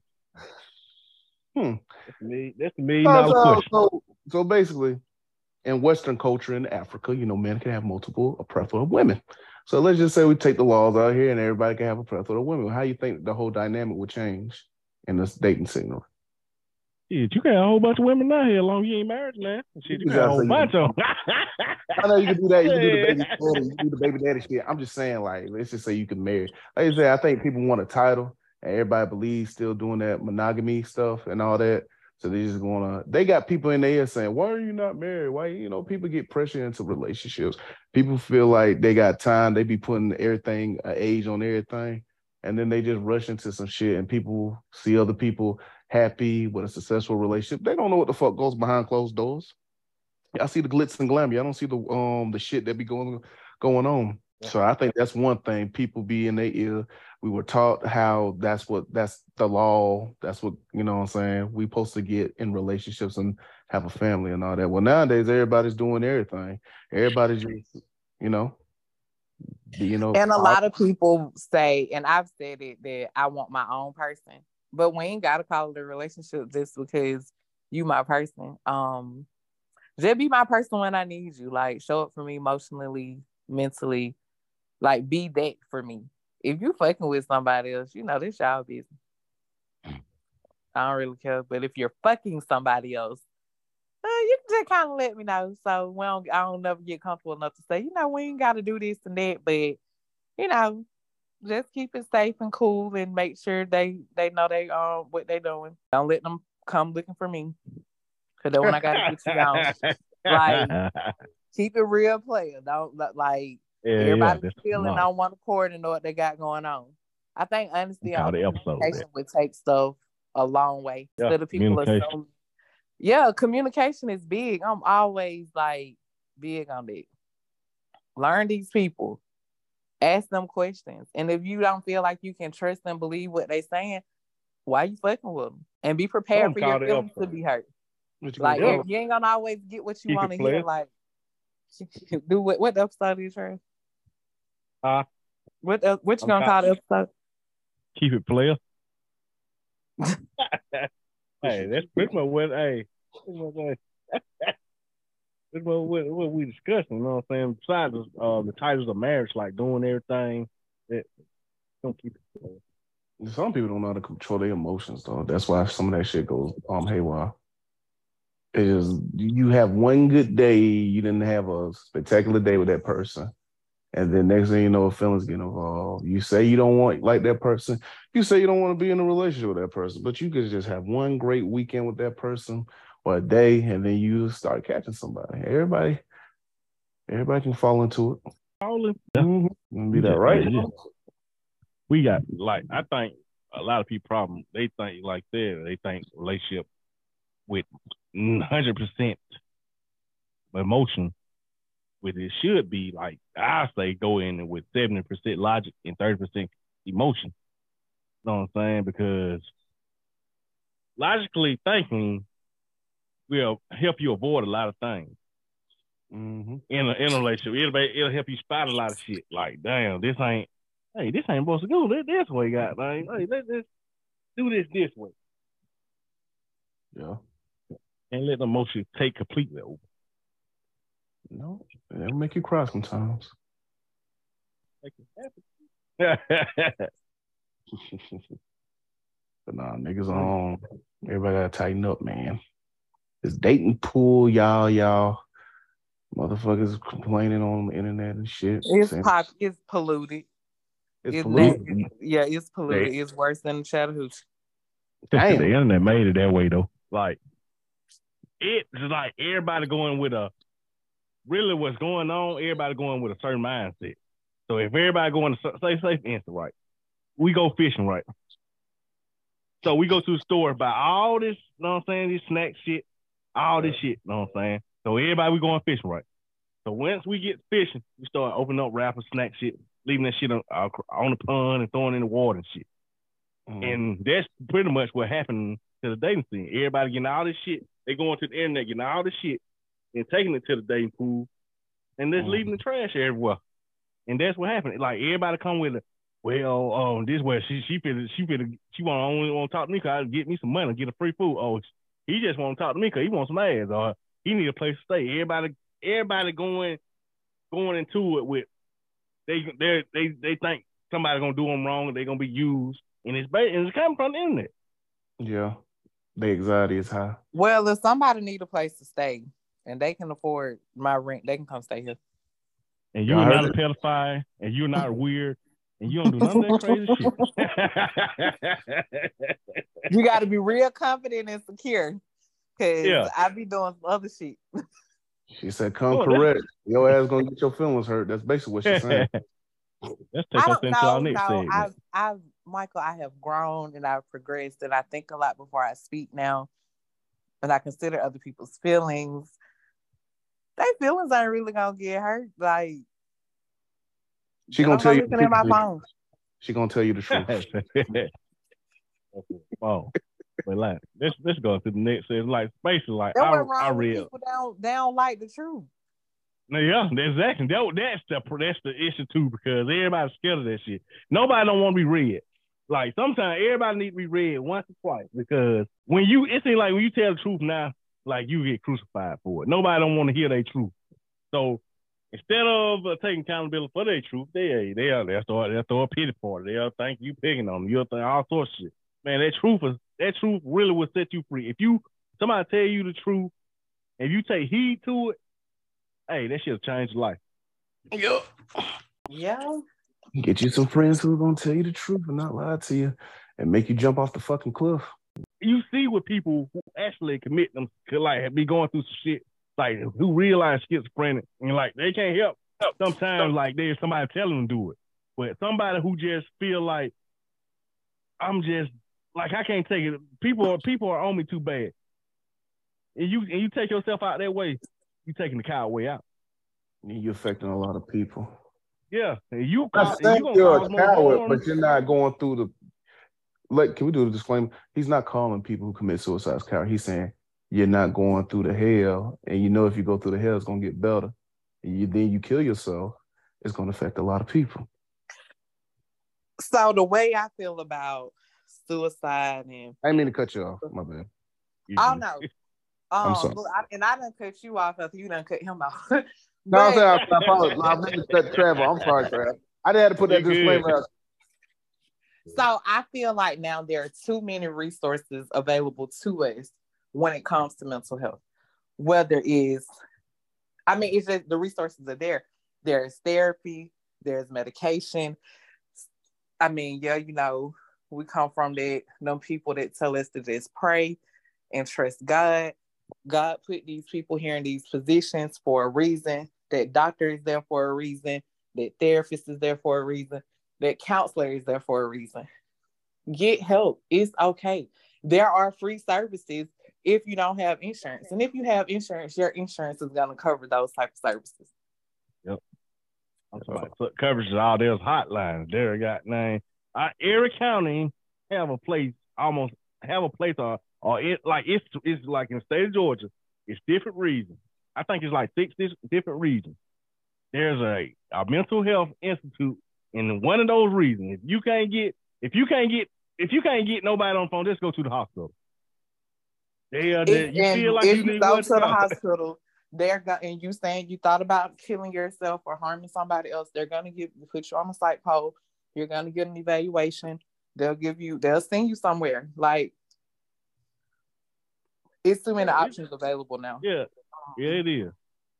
Hmm. That's me. That's a million dollar so, question. So, so basically, in Western culture in Africa, you know, men can have multiple a plethora of women. So let's just say we take the laws out here and everybody can have a plethora of women. How do you think the whole dynamic would change in this dating signal? Shit, you got a whole bunch of women out here as long as you ain't married, man. Shit, you got a whole bunch of them. I know you can do that. You can do the baby daddy. You can do the baby daddy shit. I'm just saying, like, let's just say you can marry. Like I said, I think people want a title, and everybody believes still doing that monogamy stuff and all that. So they just wanna. They got people in their ear saying, "Why are you not married? Why you know?" People get pressure into relationships. People feel like they got time. They be putting everything, uh, age on everything, and then they just rush into some shit. And people see other people happy with a successful relationship. They don't know what the fuck goes behind closed doors. I see the glitz and glamour. I don't see the um the shit that be going going on. Yeah. So I think that's one thing. People be in their ear. We were taught how that's what that's the law. That's what, you know what I'm saying, we supposed to get in relationships and have a family and all that. Well, nowadays everybody's doing everything. Everybody's just, you know, you know. And a lot of people say, and I've said it, that I want my own person. But we ain't gotta call it a relationship just because you my person. Um, just be my person when I need you. Like, show up for me emotionally, mentally. Like, be that for me. If you fucking with somebody else, you know, this y'all business. I don't really care. But if you're fucking somebody else, uh, you can just kind of let me know. So we don't, I don't never get comfortable enough to say, you know, we ain't got to do this and that. But, you know, just keep it safe and cool and make sure they, they know they um what they doing. Don't let them come looking for me. Because then when I got to get you down, like, keep it real, player. Don't, like, yeah, everybody's yeah, feeling on one accord and know what they got going on. I think honesty and communication would take stuff a long way. Yeah, Instead of people assuming, yeah, communication is big. I'm always like big on that. Learn these people. Ask them questions. And if you don't feel like you can trust and believe what they're saying, why you fucking with them? And be prepared for your feelings to be hurt. Like, you, you ain't gonna always get what you want to hear. Like, do what? What episode is yours? Uh, what uh, what you gonna call the episode? Keep it player. Hey, that's pretty much what. Hey, that's what, what, what we discussing. You know what I'm saying? Besides uh, the titles of marriage, like doing everything, that don't keep it player. Some people don't know how to control their emotions, though. That's why some of that shit goes um haywire. Is you have one good day, you didn't have a spectacular day with that person, and then next thing you know, feelings get involved. You say you don't want like that person. You say you don't want to be in a relationship with that person, but you could just have one great weekend with that person or a day, and then you start catching somebody. Everybody, everybody can fall into it. All mm-hmm. Be that right? Yeah. We got like I think a lot of people problem. They think like that. They think relationship with one hundred percent emotion with it should be like, I say go in with seventy percent logic and thirty percent emotion. You know what I'm saying? Because logically thinking will help you avoid a lot of things. Mm-hmm. In a in a relationship, it'll, it'll help you spot a lot of shit. Like, damn, this ain't, hey, this ain't supposed to go this, this way, God, man. Hey, let's just do this this way. Yeah, and let the emotion take completely over. No, it'll make you cry sometimes. Make it happen. But nah, niggas on. Everybody gotta tighten up, man. This dating pool, y'all, y'all. Motherfuckers complaining on the internet and shit. It's pop. It's polluted. It's, it's polluted. Not, yeah, it's polluted. They, it's worse than Chattahoochee. Damn. The internet made it that way though. Like it's like everybody going with a really what's going on. Everybody going with a certain mindset. So if everybody going to say say for instance, right, we go fishing, right. So we go to the store, buy all this, you know what I'm saying, this snack shit, all this shit, you know what I'm saying. So everybody we going fishing, right? So once we get fishing, we start opening up wrappers, snack shit, leaving that shit on, uh, on the pond and throwing it in the water and shit. Mm-hmm. And that's pretty much what happened to the dating scene. Everybody getting all this shit. They going to the internet, getting all this shit and taking it to the dating pool and just mm-hmm. leaving the trash everywhere. And that's what happened. Like everybody come with a, well, um, this way she she finna, she finna, she want only want to talk to me because I get me some money, get a free food. Oh, he just want to talk to me because he wants some ass, or he need a place to stay. Everybody, everybody going, going into it with they they they they think somebody gonna do them wrong and they gonna be used, and it's and it's coming from the internet. Yeah, the anxiety is high. Well, if somebody need a place to stay and they can afford my rent, they can come stay here. And you're not a pedophile, and you're not weird. And you don't do none of that crazy shit. You got to be real confident and secure. Because yeah. I be doing some other shit. She said, come oh, correct. Your ass going to get your feelings hurt. That's basically what she's saying. Let's take us into our next segment. I've, I've, Michael, I have grown and I've progressed and I think a lot before I speak now. And I consider other people's feelings. Their feelings ain't really going to get hurt. Like, She gonna tell you. In my phone. She gonna tell you the truth. Oh, but like, let's let's go to the next. It's like basically like that I, wrong I read. People don't, they don't like the truth. No, yeah, exactly. That, that's the that's the issue too because everybody's scared of that shit. Nobody don't want to be read. Like sometimes everybody need to be read once or twice because when you it seems like when you tell the truth now, like you get crucified for it. Nobody don't want to hear their truth. So. Instead of uh, taking accountability for their truth, they they are they start they throw a pity party. They'll think you picking on them. You'll think all sorts of shit. Man, that truth is that truth really will set you free. If you somebody tell you the truth, if you take heed to it, hey, that shit'll change your life. Yeah. Yeah. Get you some friends who are gonna tell you the truth and not lie to you and make you jump off the fucking cliff. You see what people who actually commit them could like be going through some shit. Like who realize schizophrenic and like they can't help. Sometimes like there's somebody telling them to do it, but somebody who just feel like I'm just like I can't take it. People are people are on me too bad, and you and you take yourself out that way, you taking the coward way out. You're affecting a lot of people. Yeah, and you. I call, think you you're a coward, but you're not going through the. Like, can we do the disclaimer? He's not calling people who commit suicide coward. He's saying. You're not going through the hell, and you know if you go through the hell, it's gonna get better. And you then you kill yourself, it's gonna affect a lot of people. So the way I feel about suicide and I didn't mean to cut you off. My bad. Oh no, um, I'm sorry. I, and I didn't cut you off after you done cut him off. But, no, I'm sorry. I apologize. I meant to cut Trevor. I'm sorry, Trevor. I didn't have to put that disclaimer out. So I feel like now there are too many resources available to us. When it comes to mental health, whether is, I mean, it's just the resources are there. There's therapy, there's medication. I mean, yeah, you know, we come from that, them people that tell us to just pray and trust God. God put these people here in these positions for a reason. That doctor is there for a reason. That therapist is there for a reason. That counselor is there for a reason. Get help. It's okay. There are free services if you don't have insurance. And if you have insurance, your insurance is going to cover those type of services. Yep. I'm talking about coverage of all those hotlines. There got name. Uh, every county have a place, almost have a place, or, or it like it's it's like in the state of Georgia, it's different regions. I think it's like six different regions. There's a, a mental health institute in one of those regions. If you can't get, if you can't get, if you can't get nobody on the phone, just go to the hospital. They, uh, they, you feel like if you, you need go one to the hospital, they're going and you saying you thought about killing yourself or harming somebody else, they're gonna give put you on a psych pole. You're gonna get an evaluation. They'll give you, they'll send you somewhere. Like, it's too many yeah, options available now. Yeah, yeah, it is.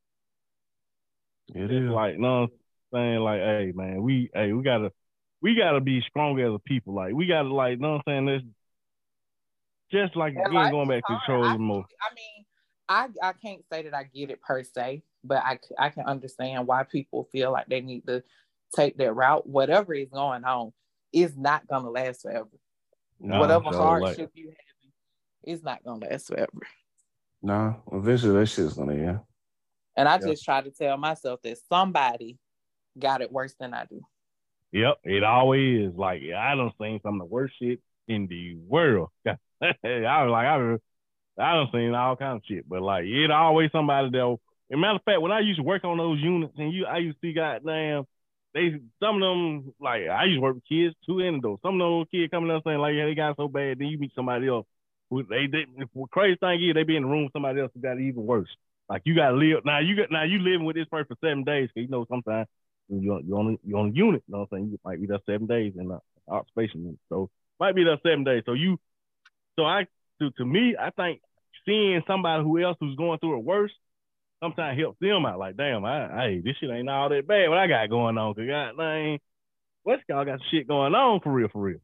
It it's is like, no, I'm saying like, hey man, we, hey, we gotta, we gotta be strong as a people. Like, we gotta, like, know what I'm saying? This, just like and again, going back to trolling more. I mean, I I can't say that I get it per se, but I I can understand why people feel like they need to take that route. Whatever is going on is not gonna last forever. No, whatever so hardship like, you have, it's not gonna last forever. No, eventually that shit's gonna end. And I yep. just try to tell myself that somebody got it worse than I do. Yep, it always is. Like, I done seen some of the worst shit in the world. I was like, I was, I done seen all kinds of shit, but like, it always somebody that. As a matter of fact, when I used to work on those units, and you, I used to see goddamn, they, some of them, like, I used to work with kids too, and those, some of those kids coming up saying like, yeah, they got so bad. Then you meet somebody else who they, they, the crazy thing is they be in the room with somebody else who got it even worse. Like, you got to live now. You got now you living with this person for seven days because you know sometimes you you on you on a unit. You know what I'm saying? You might be there seven days in the occupation unit, so might be there seven days. So you, so I to to me, I think seeing somebody who else who's going through it worse sometimes helps them out. Like, damn, I, hey, this shit ain't all that bad. What I got going on? Cause God dang, West y'all got shit going on for real, for real.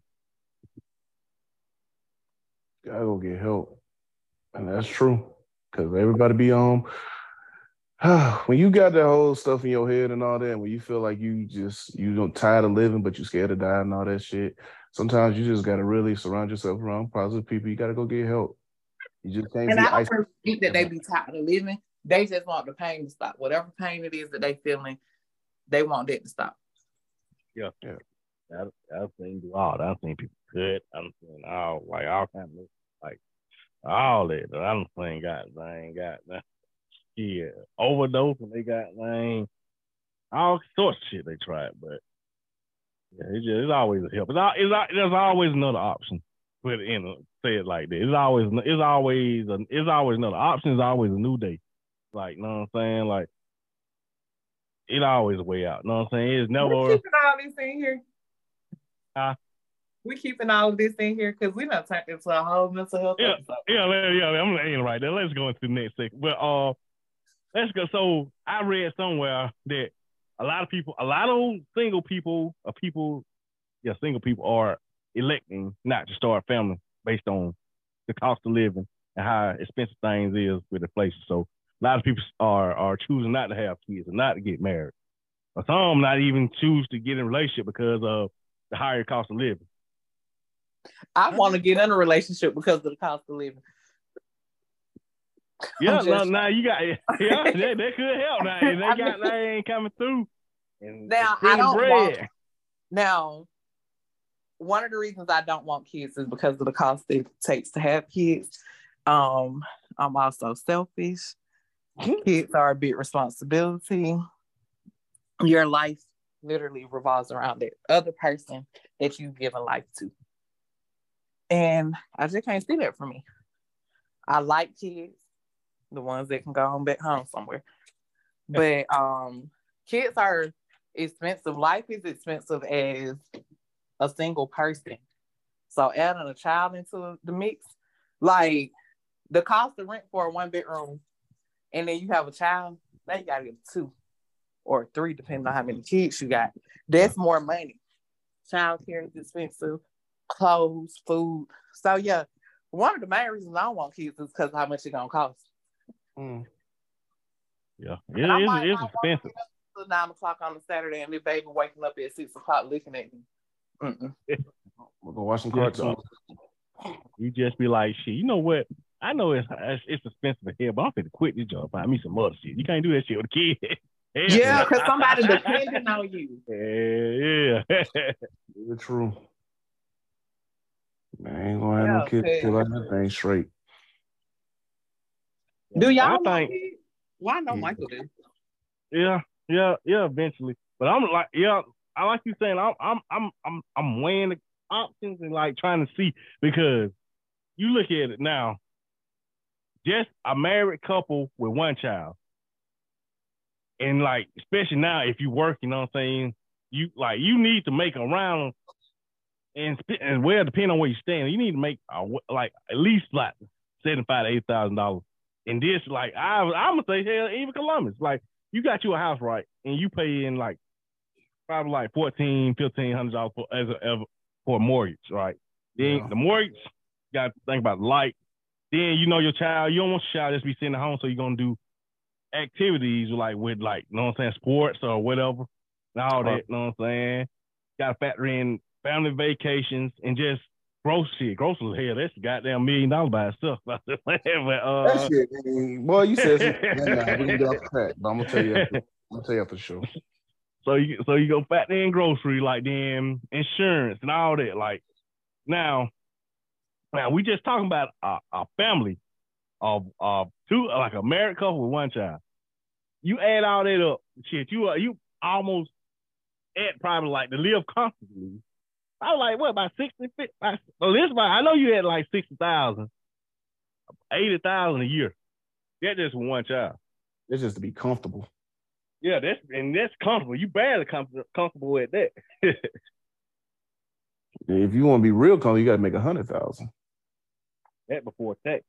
Gotta go get help, and that's true. Cause everybody be on. Um, when you got that whole stuff in your head and all that, and when you feel like you just you don't tired of living, but you scared to die and all that shit. Sometimes you just gotta really surround yourself around positive people. You gotta go get help. You just can't. And be I don't think that they be tired of living. They just want the pain to stop. Whatever pain it is that they feeling, they want that to stop. Yeah, yeah. I, I've seen a lot. I've seen people cut. I've seen all like all kinds of like all that. I don't think got they ain't got that. Yeah, overdose and they got they ain't all sorts of shit they tried, but yeah, it's just it's always a help. It's, it's there's always another option. Put it in a, say it like that. It's always it's always a, it's always another option. It's always a new day. Like, you know what I'm saying? Like, it always a way out. You know what I'm saying? It's never. We're keeping all this in here. Huh? We keeping all of this in here because we not turned into a whole mental health yeah, episode. Yeah, yeah, I'm ain't right there. Let's go into the next segment. But uh, let's go. So I read somewhere that a lot of people, a lot of single people, or people, yeah, single people are electing not to start a family based on the cost of living and how expensive things is with inflation. So a lot of people are are choosing not to have kids and not to get married. Or some not even choose to get in a relationship because of the higher cost of living. I want to get in a relationship because of the cost of living. Yeah, now, now you got yeah, that, that could help. Now if they I got mean, they ain't coming through. And now I don't bread. want. Now, one of the reasons I don't want kids is because of the cost it takes to have kids. Um, I'm also selfish. Kids are a big responsibility. Your life literally revolves around that other person that you've given life to. And I just can't see that for me. I like kids, the ones that can go home back home somewhere. But um, kids are expensive. Life is expensive as a single person. So adding a child into the mix, like the cost of rent for a one bedroom, and then you have a child, now you gotta get two or three, depending on how many kids you got. That's more money. Child care is expensive, clothes, food. So yeah, one of the main reasons I don't want kids is because of how much it's gonna cost. Mm. Yeah, it is it's expensive. Till nine o'clock on a Saturday, and the baby waking up at six o'clock looking at me. Mm-mm. Go watch some Just cartoons. You just be like, shit, you know what? I know it's it's expensive here, but I'm finna quit this job. Find me some other shit. You can't do that shit with a kid. Yeah, because somebody depending on you. Yeah, yeah. It's true. Man, I ain't gonna have Yeah, no kids okay. till I that thing straight. Do y'all I want think, kids? Well, I know Yeah. Michael did. yeah, yeah, yeah, eventually. But I'm like, yeah, I like you saying, I'm, I'm, I'm, I'm, I'm weighing the options and like trying to see, because you look at it now, just a married couple with one child, and like, especially now if you work, you know what I'm saying, you like you need to make around, and and well, depending on where you stand, you need to make uh, like at least like seventy five to eight thousand dollars. And this, like, I, I'm gonna say, hell, even Columbus, like, you got you a house, right, and you pay in like probably like fourteen, fifteen hundred dollars for as a, as a, for a mortgage, right? Then Yeah. the mortgage, you got to think about light. Then you know your child, you don't want your child just be sitting at home, so you're gonna do activities like with like, you know what I'm saying, sports or whatever, and all that, you know what I'm saying? Got to factor in family vacations and just grocery. Grocery, hell, that's a goddamn million dollars by itself. but, uh, That shit, man. Boy, you said some, nah, nah, we're gonna get off the track, but I'm gonna tell you after, I'm gonna tell you after the show. So you so you go factor in grocery, like then insurance and all that. Like now, now we just talking about a, a family of of two, like a married couple with one child. You add all that up, shit, you are you almost at probably like to live comfortably. I was like, what, about sixty, fifty? Well, this about, I know you had like sixty thousand, eighty thousand a year. That's just with one child. It's just to be comfortable. Yeah, that's and that's comfortable. You barely comfortable comfortable at that. If you want to be real comfortable, you got to make a hundred thousand. That before tax.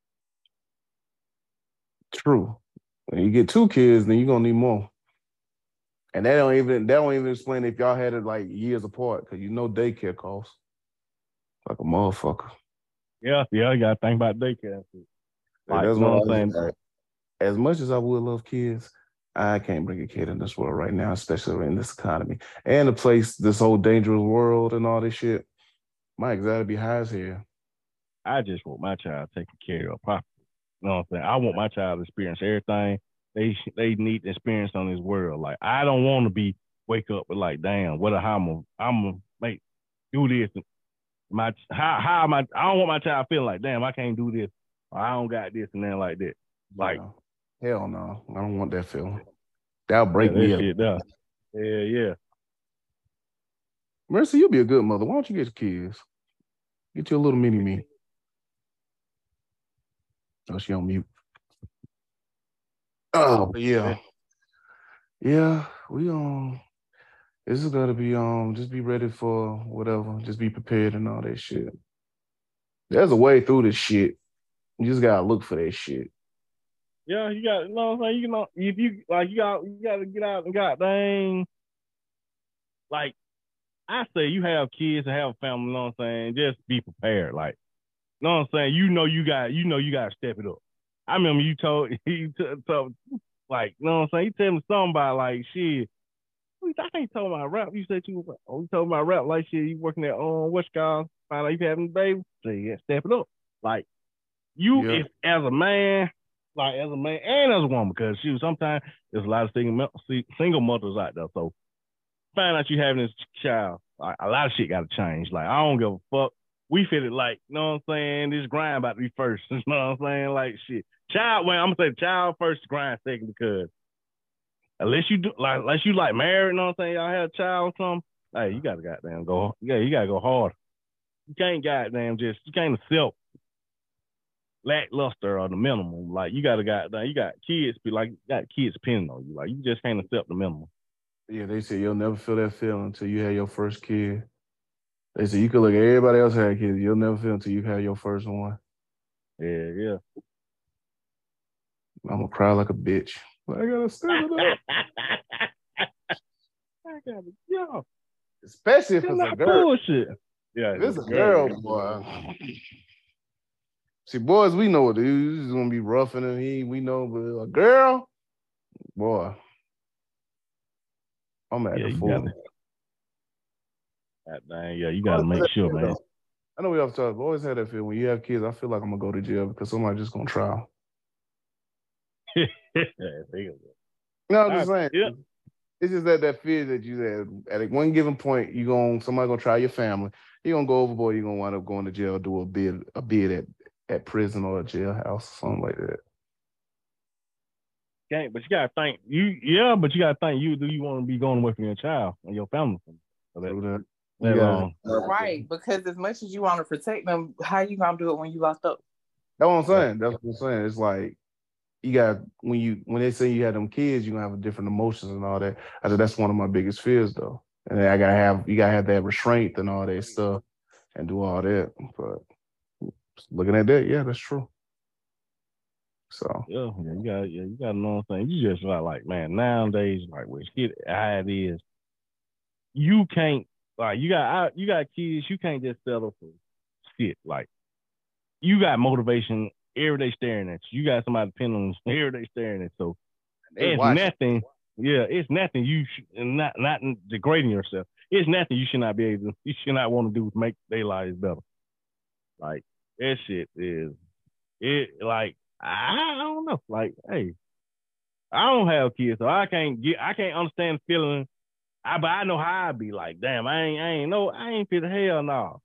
True. When you get two kids, then you're gonna need more. And that don't even that don't even explain if y'all had it like years apart, because you know daycare costs like a motherfucker. Yeah, yeah, you gotta think about daycare. Like, Like, that's you know what what I'm I'm saying? saying. As much as I would love kids, I can't bring a kid in this world right now, especially in this economy and the place, this whole dangerous world and all this shit. My anxiety be high as hell. I just want my child taken care of properly. You know what I'm saying? I want my child to experience everything they they need to experience on this world. Like, I don't want to be wake up with like, damn, what a how I'm gonna I'm gonna make do this. My how how am I? I don't want my child feeling like, damn, I can't do this. Or I don't got this and then like that. Like, yeah. Hell no, I don't want that feeling. That'll break yeah, me that up. shit does. Yeah, yeah. Mercy, you'll be a good mother. Why don't you get kids? Get you a little mini me. Oh, she on mute. Oh, but yeah. Yeah, we um this is gotta be um just be ready for whatever. Just be prepared and all that shit. There's a way through this shit. You just gotta look for that shit. Yeah, you got, you know what I'm saying? You know, if you like, you got, you got to get out and got dang. Like, I say, you have kids and have a family. You know what I'm saying? Just be prepared. Like, you know what I'm saying? You know, you got, you know, you got to step it up. I remember you told, you told, like, you know what I'm saying? You tell me something about like, shit. I think you told my rap. You said you, oh, you told my rap like, shit. You working at um, what's called? Find out you having a baby. So yeah, step it up. Like, you, Yeah. if as a man. Like, as a man and as a woman, because shoot, sometimes there's a lot of single single mothers out there. So find out you having this child, like, a lot of shit got to change. Like, I don't give a fuck. We feel it like, you know what I'm saying? This grind about to be first. You know what I'm saying? Like, shit. Child, well, I'm gonna say child first, grind second, because unless you do, like, unless you like married, you know what I'm saying? Y'all have a child or something. Hey, you gotta goddamn go. Yeah, you gotta go hard. You can't goddamn just. You can't accept lackluster or the minimum. Like, you gotta got you got kids be like, you got kids depending on you. Like, you just can't accept the minimum. Yeah, they say you'll never feel that feeling until you have your first kid. They say you could look at everybody else had kids, you'll never feel until you have your first one. Yeah, yeah. I'm gonna cry like a bitch. But I gotta stand it up. I gotta yo. Especially if it's a girl. Bullshit. Yeah, if it's a girl, girl, boy. See, boys, we know it is. It's gonna be roughing and he we know, but a girl, boy. I'm at yeah, the you fool. gotta, God dang, yeah, you gotta make sure, man. I know we have to always had that feeling. When you have kids, I feel like I'm gonna go to jail because somebody's just gonna try. No, I'm just saying. Yeah. It's just that that fear that you had at one given point, you going somebody gonna try your family. You're gonna go overboard. You're gonna wind up going to jail, do a bid, a bid at, at prison or a jailhouse, or something like that. Okay, but you gotta think you, yeah, but you gotta think you do you want to be going away from your child and your family? So that, that, that yeah. long. Right, because as much as you want to protect them, how you gonna do it when you locked up? That's what I'm saying. That's what I'm saying. It's like you got when you when they say you had them kids, you're gonna have different emotions and all that. I said that's one of my biggest fears though. And then I gotta have you gotta have that restraint and all that stuff and do all that. But looking at that, yeah, that's true. So yeah, yeah, you got yeah, you gotta know what I'm saying. You just not like, man, nowadays, like with shit how it is, you can't like you got you got kids, you can't just settle for shit. Like you got motivation every day staring at you. You got somebody depending on you every day staring at you. So it's nothing. Yeah, it's nothing you should not not degrading yourself. It's nothing you should not be able to, you should not want to do to make their lives better. Like that shit is it like I don't know. Like, hey, I don't have kids, so I can't get I can't understand the feeling. I but I know how I be like, damn, I ain't I ain't no I ain't fit the hell no.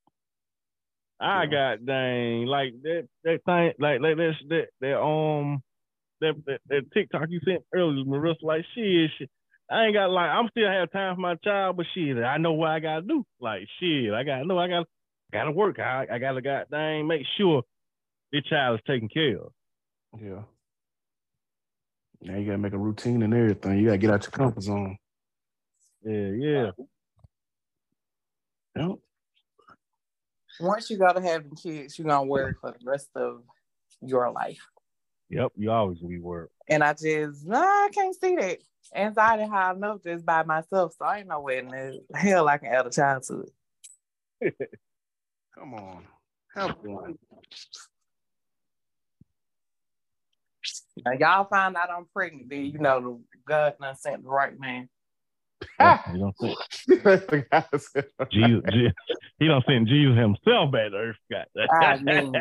I yeah. got dang like that that thing like like that that that um that that, that TikTok you sent earlier, Marissa, like shit, shit. I ain't got like I'm still have time for my child, but shit, I know what I gotta do. Like shit, I gotta know I gotta gotta work. I I gotta got dang make sure this child is taken care of. Yeah. Now you gotta make a routine and everything. You gotta get out your comfort zone. Yeah, yeah. Yep. Once you go to having kids, you're gonna worry for the rest of your life. Yep, you always be worried. And I just, nah, I can't see that. Anxiety high enough just by myself, so I ain't no way in the hell I can add a child to it. Come on. Help one. Now, y'all find out I'm pregnant, then you know the God done sent the right man. Yeah, he don't send Jesus, Jesus. He don't send Jesus himself back to earth. God. I mean,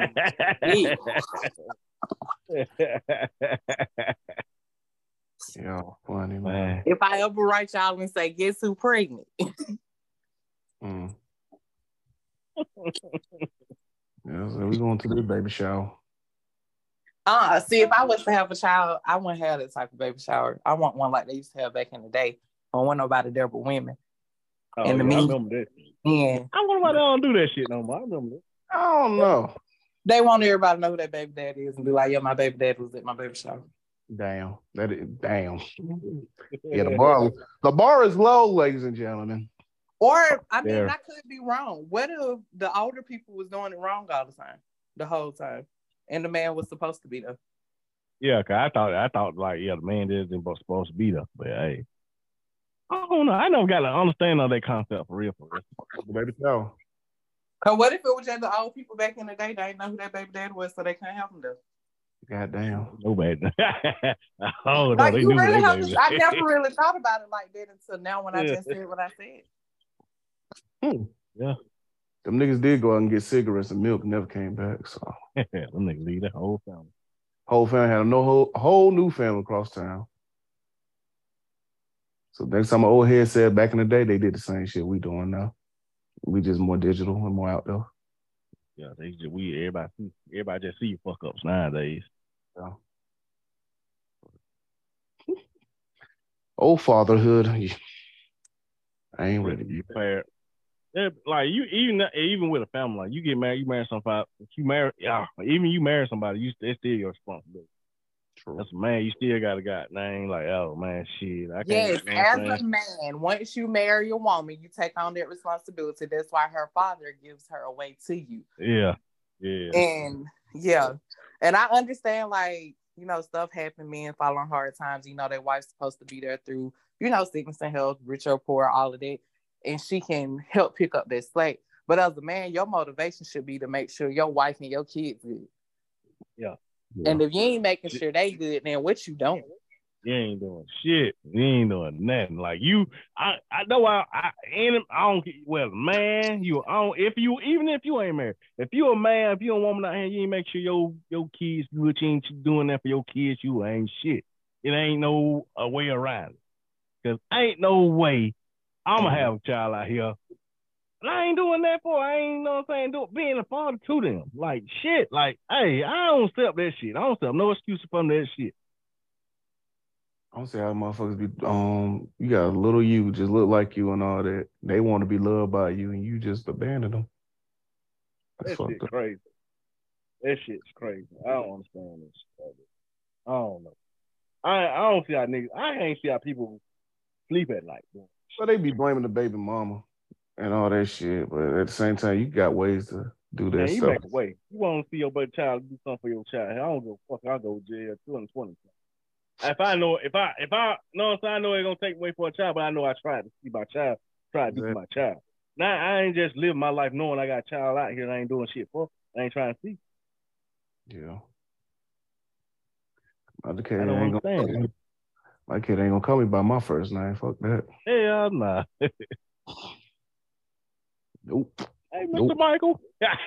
yeah, funny man. If I ever write y'all and say, "Guess who pregnant?" mm. Yeah, so we going to the baby shower. Uh, see, if I was to have a child, I wouldn't have that type of baby shower. I want one like they used to have back in the day. I don't want nobody there but women. Oh, and yeah, the I remember that. Yeah. I wonder why they don't do that shit no more. I remember that. I don't know. They want everybody to know who their baby daddy is and be like, yeah, my baby daddy was at my baby shower. Damn. That is damn. Yeah, the bar the bar is low, ladies and gentlemen. Or I mean, there. I could be wrong. What if the older people was doing it wrong all the time, the whole time, and the man was supposed to be there? Yeah, cause I thought I thought like yeah, the man isn't supposed to be there, but hey, I don't know. I never got to understand all that concept for real, for real. Baby shower. Cause what if it was just the old people back in the day? They didn't know who their baby daddy was, so they couldn't help them there. Goddamn. No bad. Oh, like, no, they you knew really have baby. to, I never really thought about it like that until now when I just said what I said. Hmm. Yeah. Them niggas did go out and get cigarettes and milk and never came back. So them niggas leave that whole family. Whole family had a no whole, whole new family across town. So next time an old head said back in the day, they did the same shit we doing now. We just more digital and more out there. Yeah, they just we everybody see everybody just see you fuck ups nowadays. Yeah. Old fatherhood. I ain't ready to be fair. Yeah, like you even even with a family, like you get married, you marry somebody, you marry, yeah, even you marry somebody, you it's still your responsibility. True. That's a man, you still got a god name, like, oh man, shit. I yes, can't, as a man, once you marry a woman, you take on that responsibility. That's why her father gives her away to you. Yeah. Yeah. And yeah. And I understand, like, you know, stuff happen, men fall on hard times, you know, their wife's supposed to be there through, you know, sickness and health, rich or poor, all of that. And she can help pick up that slack. But as a man, your motivation should be to make sure your wife and your kids good. Yeah. Yeah. And if you ain't making sure they good, then what you doing? You ain't doing shit. You ain't doing nothing. Like you, I, I know I, I, ain't, I don't. Well, man, you, I don't. If you, even if you ain't married, if you a man, if you a woman out here, you ain't make sure your your kids good. You ain't doing that for your kids. You ain't shit. It ain't no a way around it. Cause ain't no way I'ma have a child out here. And I ain't doing that for. I ain't know what I'm saying. Do, being a father to them, like shit. Like, hey, I don't accept that shit. I don't accept no excuse from that shit. I don't see how motherfuckers be. Um, you got a little you, just look like you and all that. They want to be loved by you, and you just abandon them. That's that shit up. Crazy. That shit's crazy. I don't understand this. I don't know. I I don't see how niggas. I ain't see how people sleep at night. Bro. So they be blaming the baby mama and all that shit, but at the same time, you got ways to do that Man, stuff. you make a way. You want to see your baby child do something for your child. I don't give a fuck. I'll go to jail two hundred twenty. If I know, if I, if I, no, so I know it's gonna take away for a child, but I know I tried to see my child, try to do for my child. Now I ain't just living my life knowing I got a child out here and I ain't doing shit for. I ain't trying to see. Yeah. My kid ain't gonna. My kid ain't gonna call me by my first name. Fuck that. Hell nah. Nope. Hey, Mister Nope. Michael.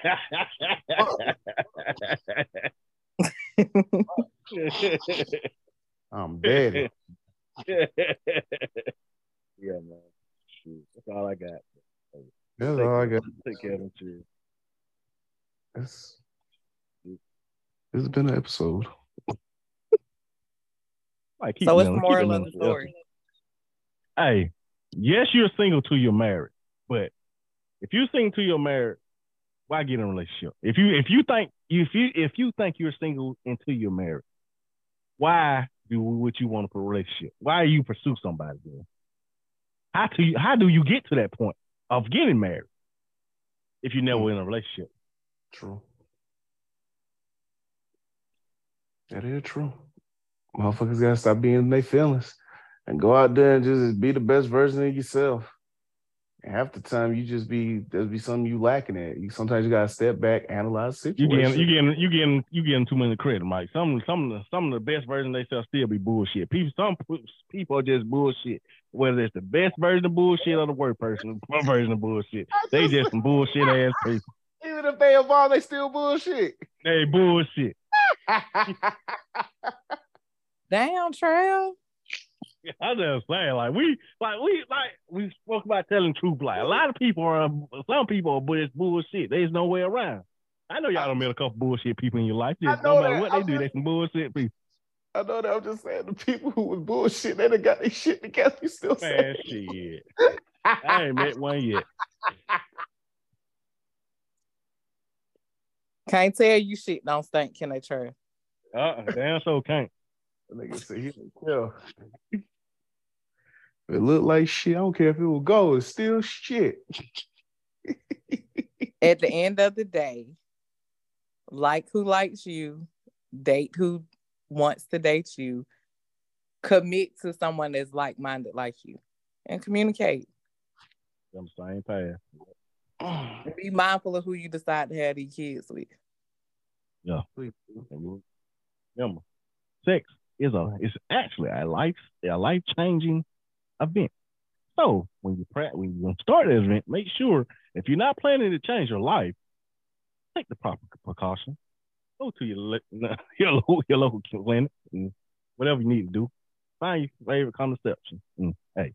I'm dead. Yeah, man. Shoot. That's all I got. That's take, all I got. Take care of them too. It's, it's been an episode. Like, so what's the moral of the story? Hey, yes, you're single till you're married, but if you're single till you're married, why get in a relationship? If you if you think if you if you think you're single until you're married, why do what you want for a relationship? Why do you pursue somebody then? How do you how do you get to that point of getting married if you're never mm. in a relationship? True. That is true. Motherfuckers gotta stop being in their feelings and go out there and just be the best version of yourself. And half the time you just be there's be something you lacking at. You sometimes you gotta step back, analyze the situation. You getting you getting you getting you getting too many credit, Mike. Some some of the some of the best versions of themselves still be bullshit. People some people are just bullshit. Whether it's the best version of bullshit or the worst person version of bullshit, they just some bullshit ass people. Even if they evolve, they still bullshit. They bullshit. Damn, Trail. I'm just saying, like we, like we, like we spoke about telling truth. Like a lot of people are, some people are, but it's bullshit. There's no way around. I know y'all done met a couple bullshit people in your life. Just, no matter that. what they I'm do, just, they some bullshit people. I know that. I'm just saying the people who was bullshit, they done got their shit together. You still man, shit. I ain't met one yet. Can't tell you shit don't stink, can they, Trail? Uh, damn, so can't. Nigga say he don't care. It looked like shit. I don't care if it was gold. It's still shit. At the end of the day, like who likes you, date who wants to date you, commit to someone that's like-minded like you, and communicate. I'm same path. Be mindful of who you decide to have these kids with. Yeah. Remember, sex is a it's actually a life a life changing event. So when you pra- when you start the event, make sure if you're not planning to change your life, take the proper precaution. Go to your your local, your local clinic and whatever you need to do. Find your favorite contraception. Mm, hey,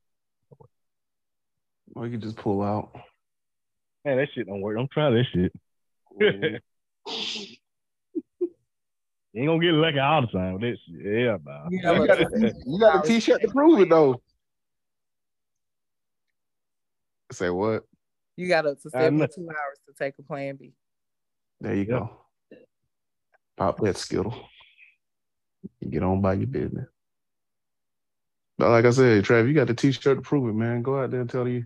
or you can just pull out. Man, that shit don't work. Don't try that shit. You ain't gonna get lucky all the time with this shit. Yeah, man. You, you, got a, you got a t-shirt to prove it, though. Say what? You got up to seventy-two hours to take a plan B. There you yep. go. Pop that Skittle. Get on by your business. But like I said, Trav, you got the t-shirt to prove it, man. Go out there and tell you.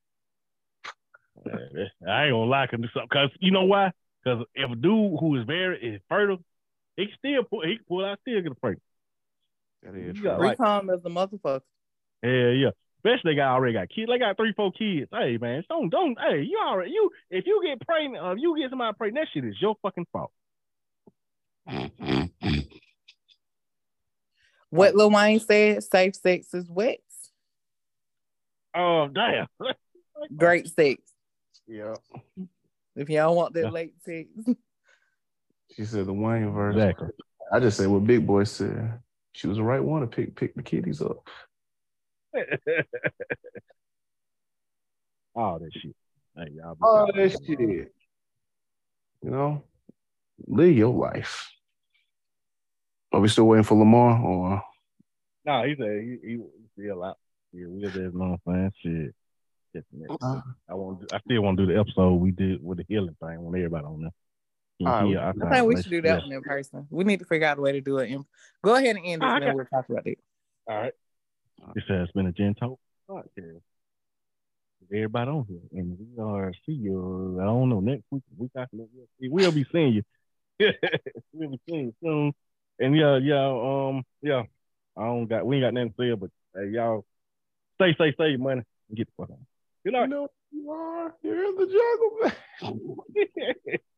I ain't gonna lie, because you know why? Because if a dude who is very is fertile, he can still pull, he can pull out, still get a pregnant. That is true. Three times as a motherfucker. Yeah, yeah. Especially they got already got kids. They got three, four kids. Hey, man, don't, don't. Hey, you already you. If you get pregnant, uh, you get somebody pregnant, that shit is your fucking fault. What Lil Wayne said, safe sex is wet. Oh, damn. Great sex. Yeah. If y'all want that Yeah. late sex. She said the Wayne verse. Exactly. I just said what Big Boy said. She was the right one to pick pick the kiddies up. All that shit. Hey, y'all be All talking that about shit. it. You know, live your life. Are we still waiting for Lamar or? No, he said he, he, he still out. Yeah, we just, you know what I'm saying? Shit. Shit, Uh, I want. I still want to do the episode we did with the healing thing. I want everybody on there. Can All right, heal we- our I think we should do that yeah. one in person. We need to figure out a way to do it. In- Go ahead and end this, Ah, and then okay. we'll talk about it. All right. This has been a Gen Talk podcast. Everybody on here, and we are see you. I don't know next week, week after next week. We'll be seeing you. We'll be seeing you soon. And yeah, yeah, um, yeah. I don't got. We ain't got nothing to say, but hey, y'all, stay safe, save your money, and get the fuck on. Good night. You know, you are. You're in the jungle, man.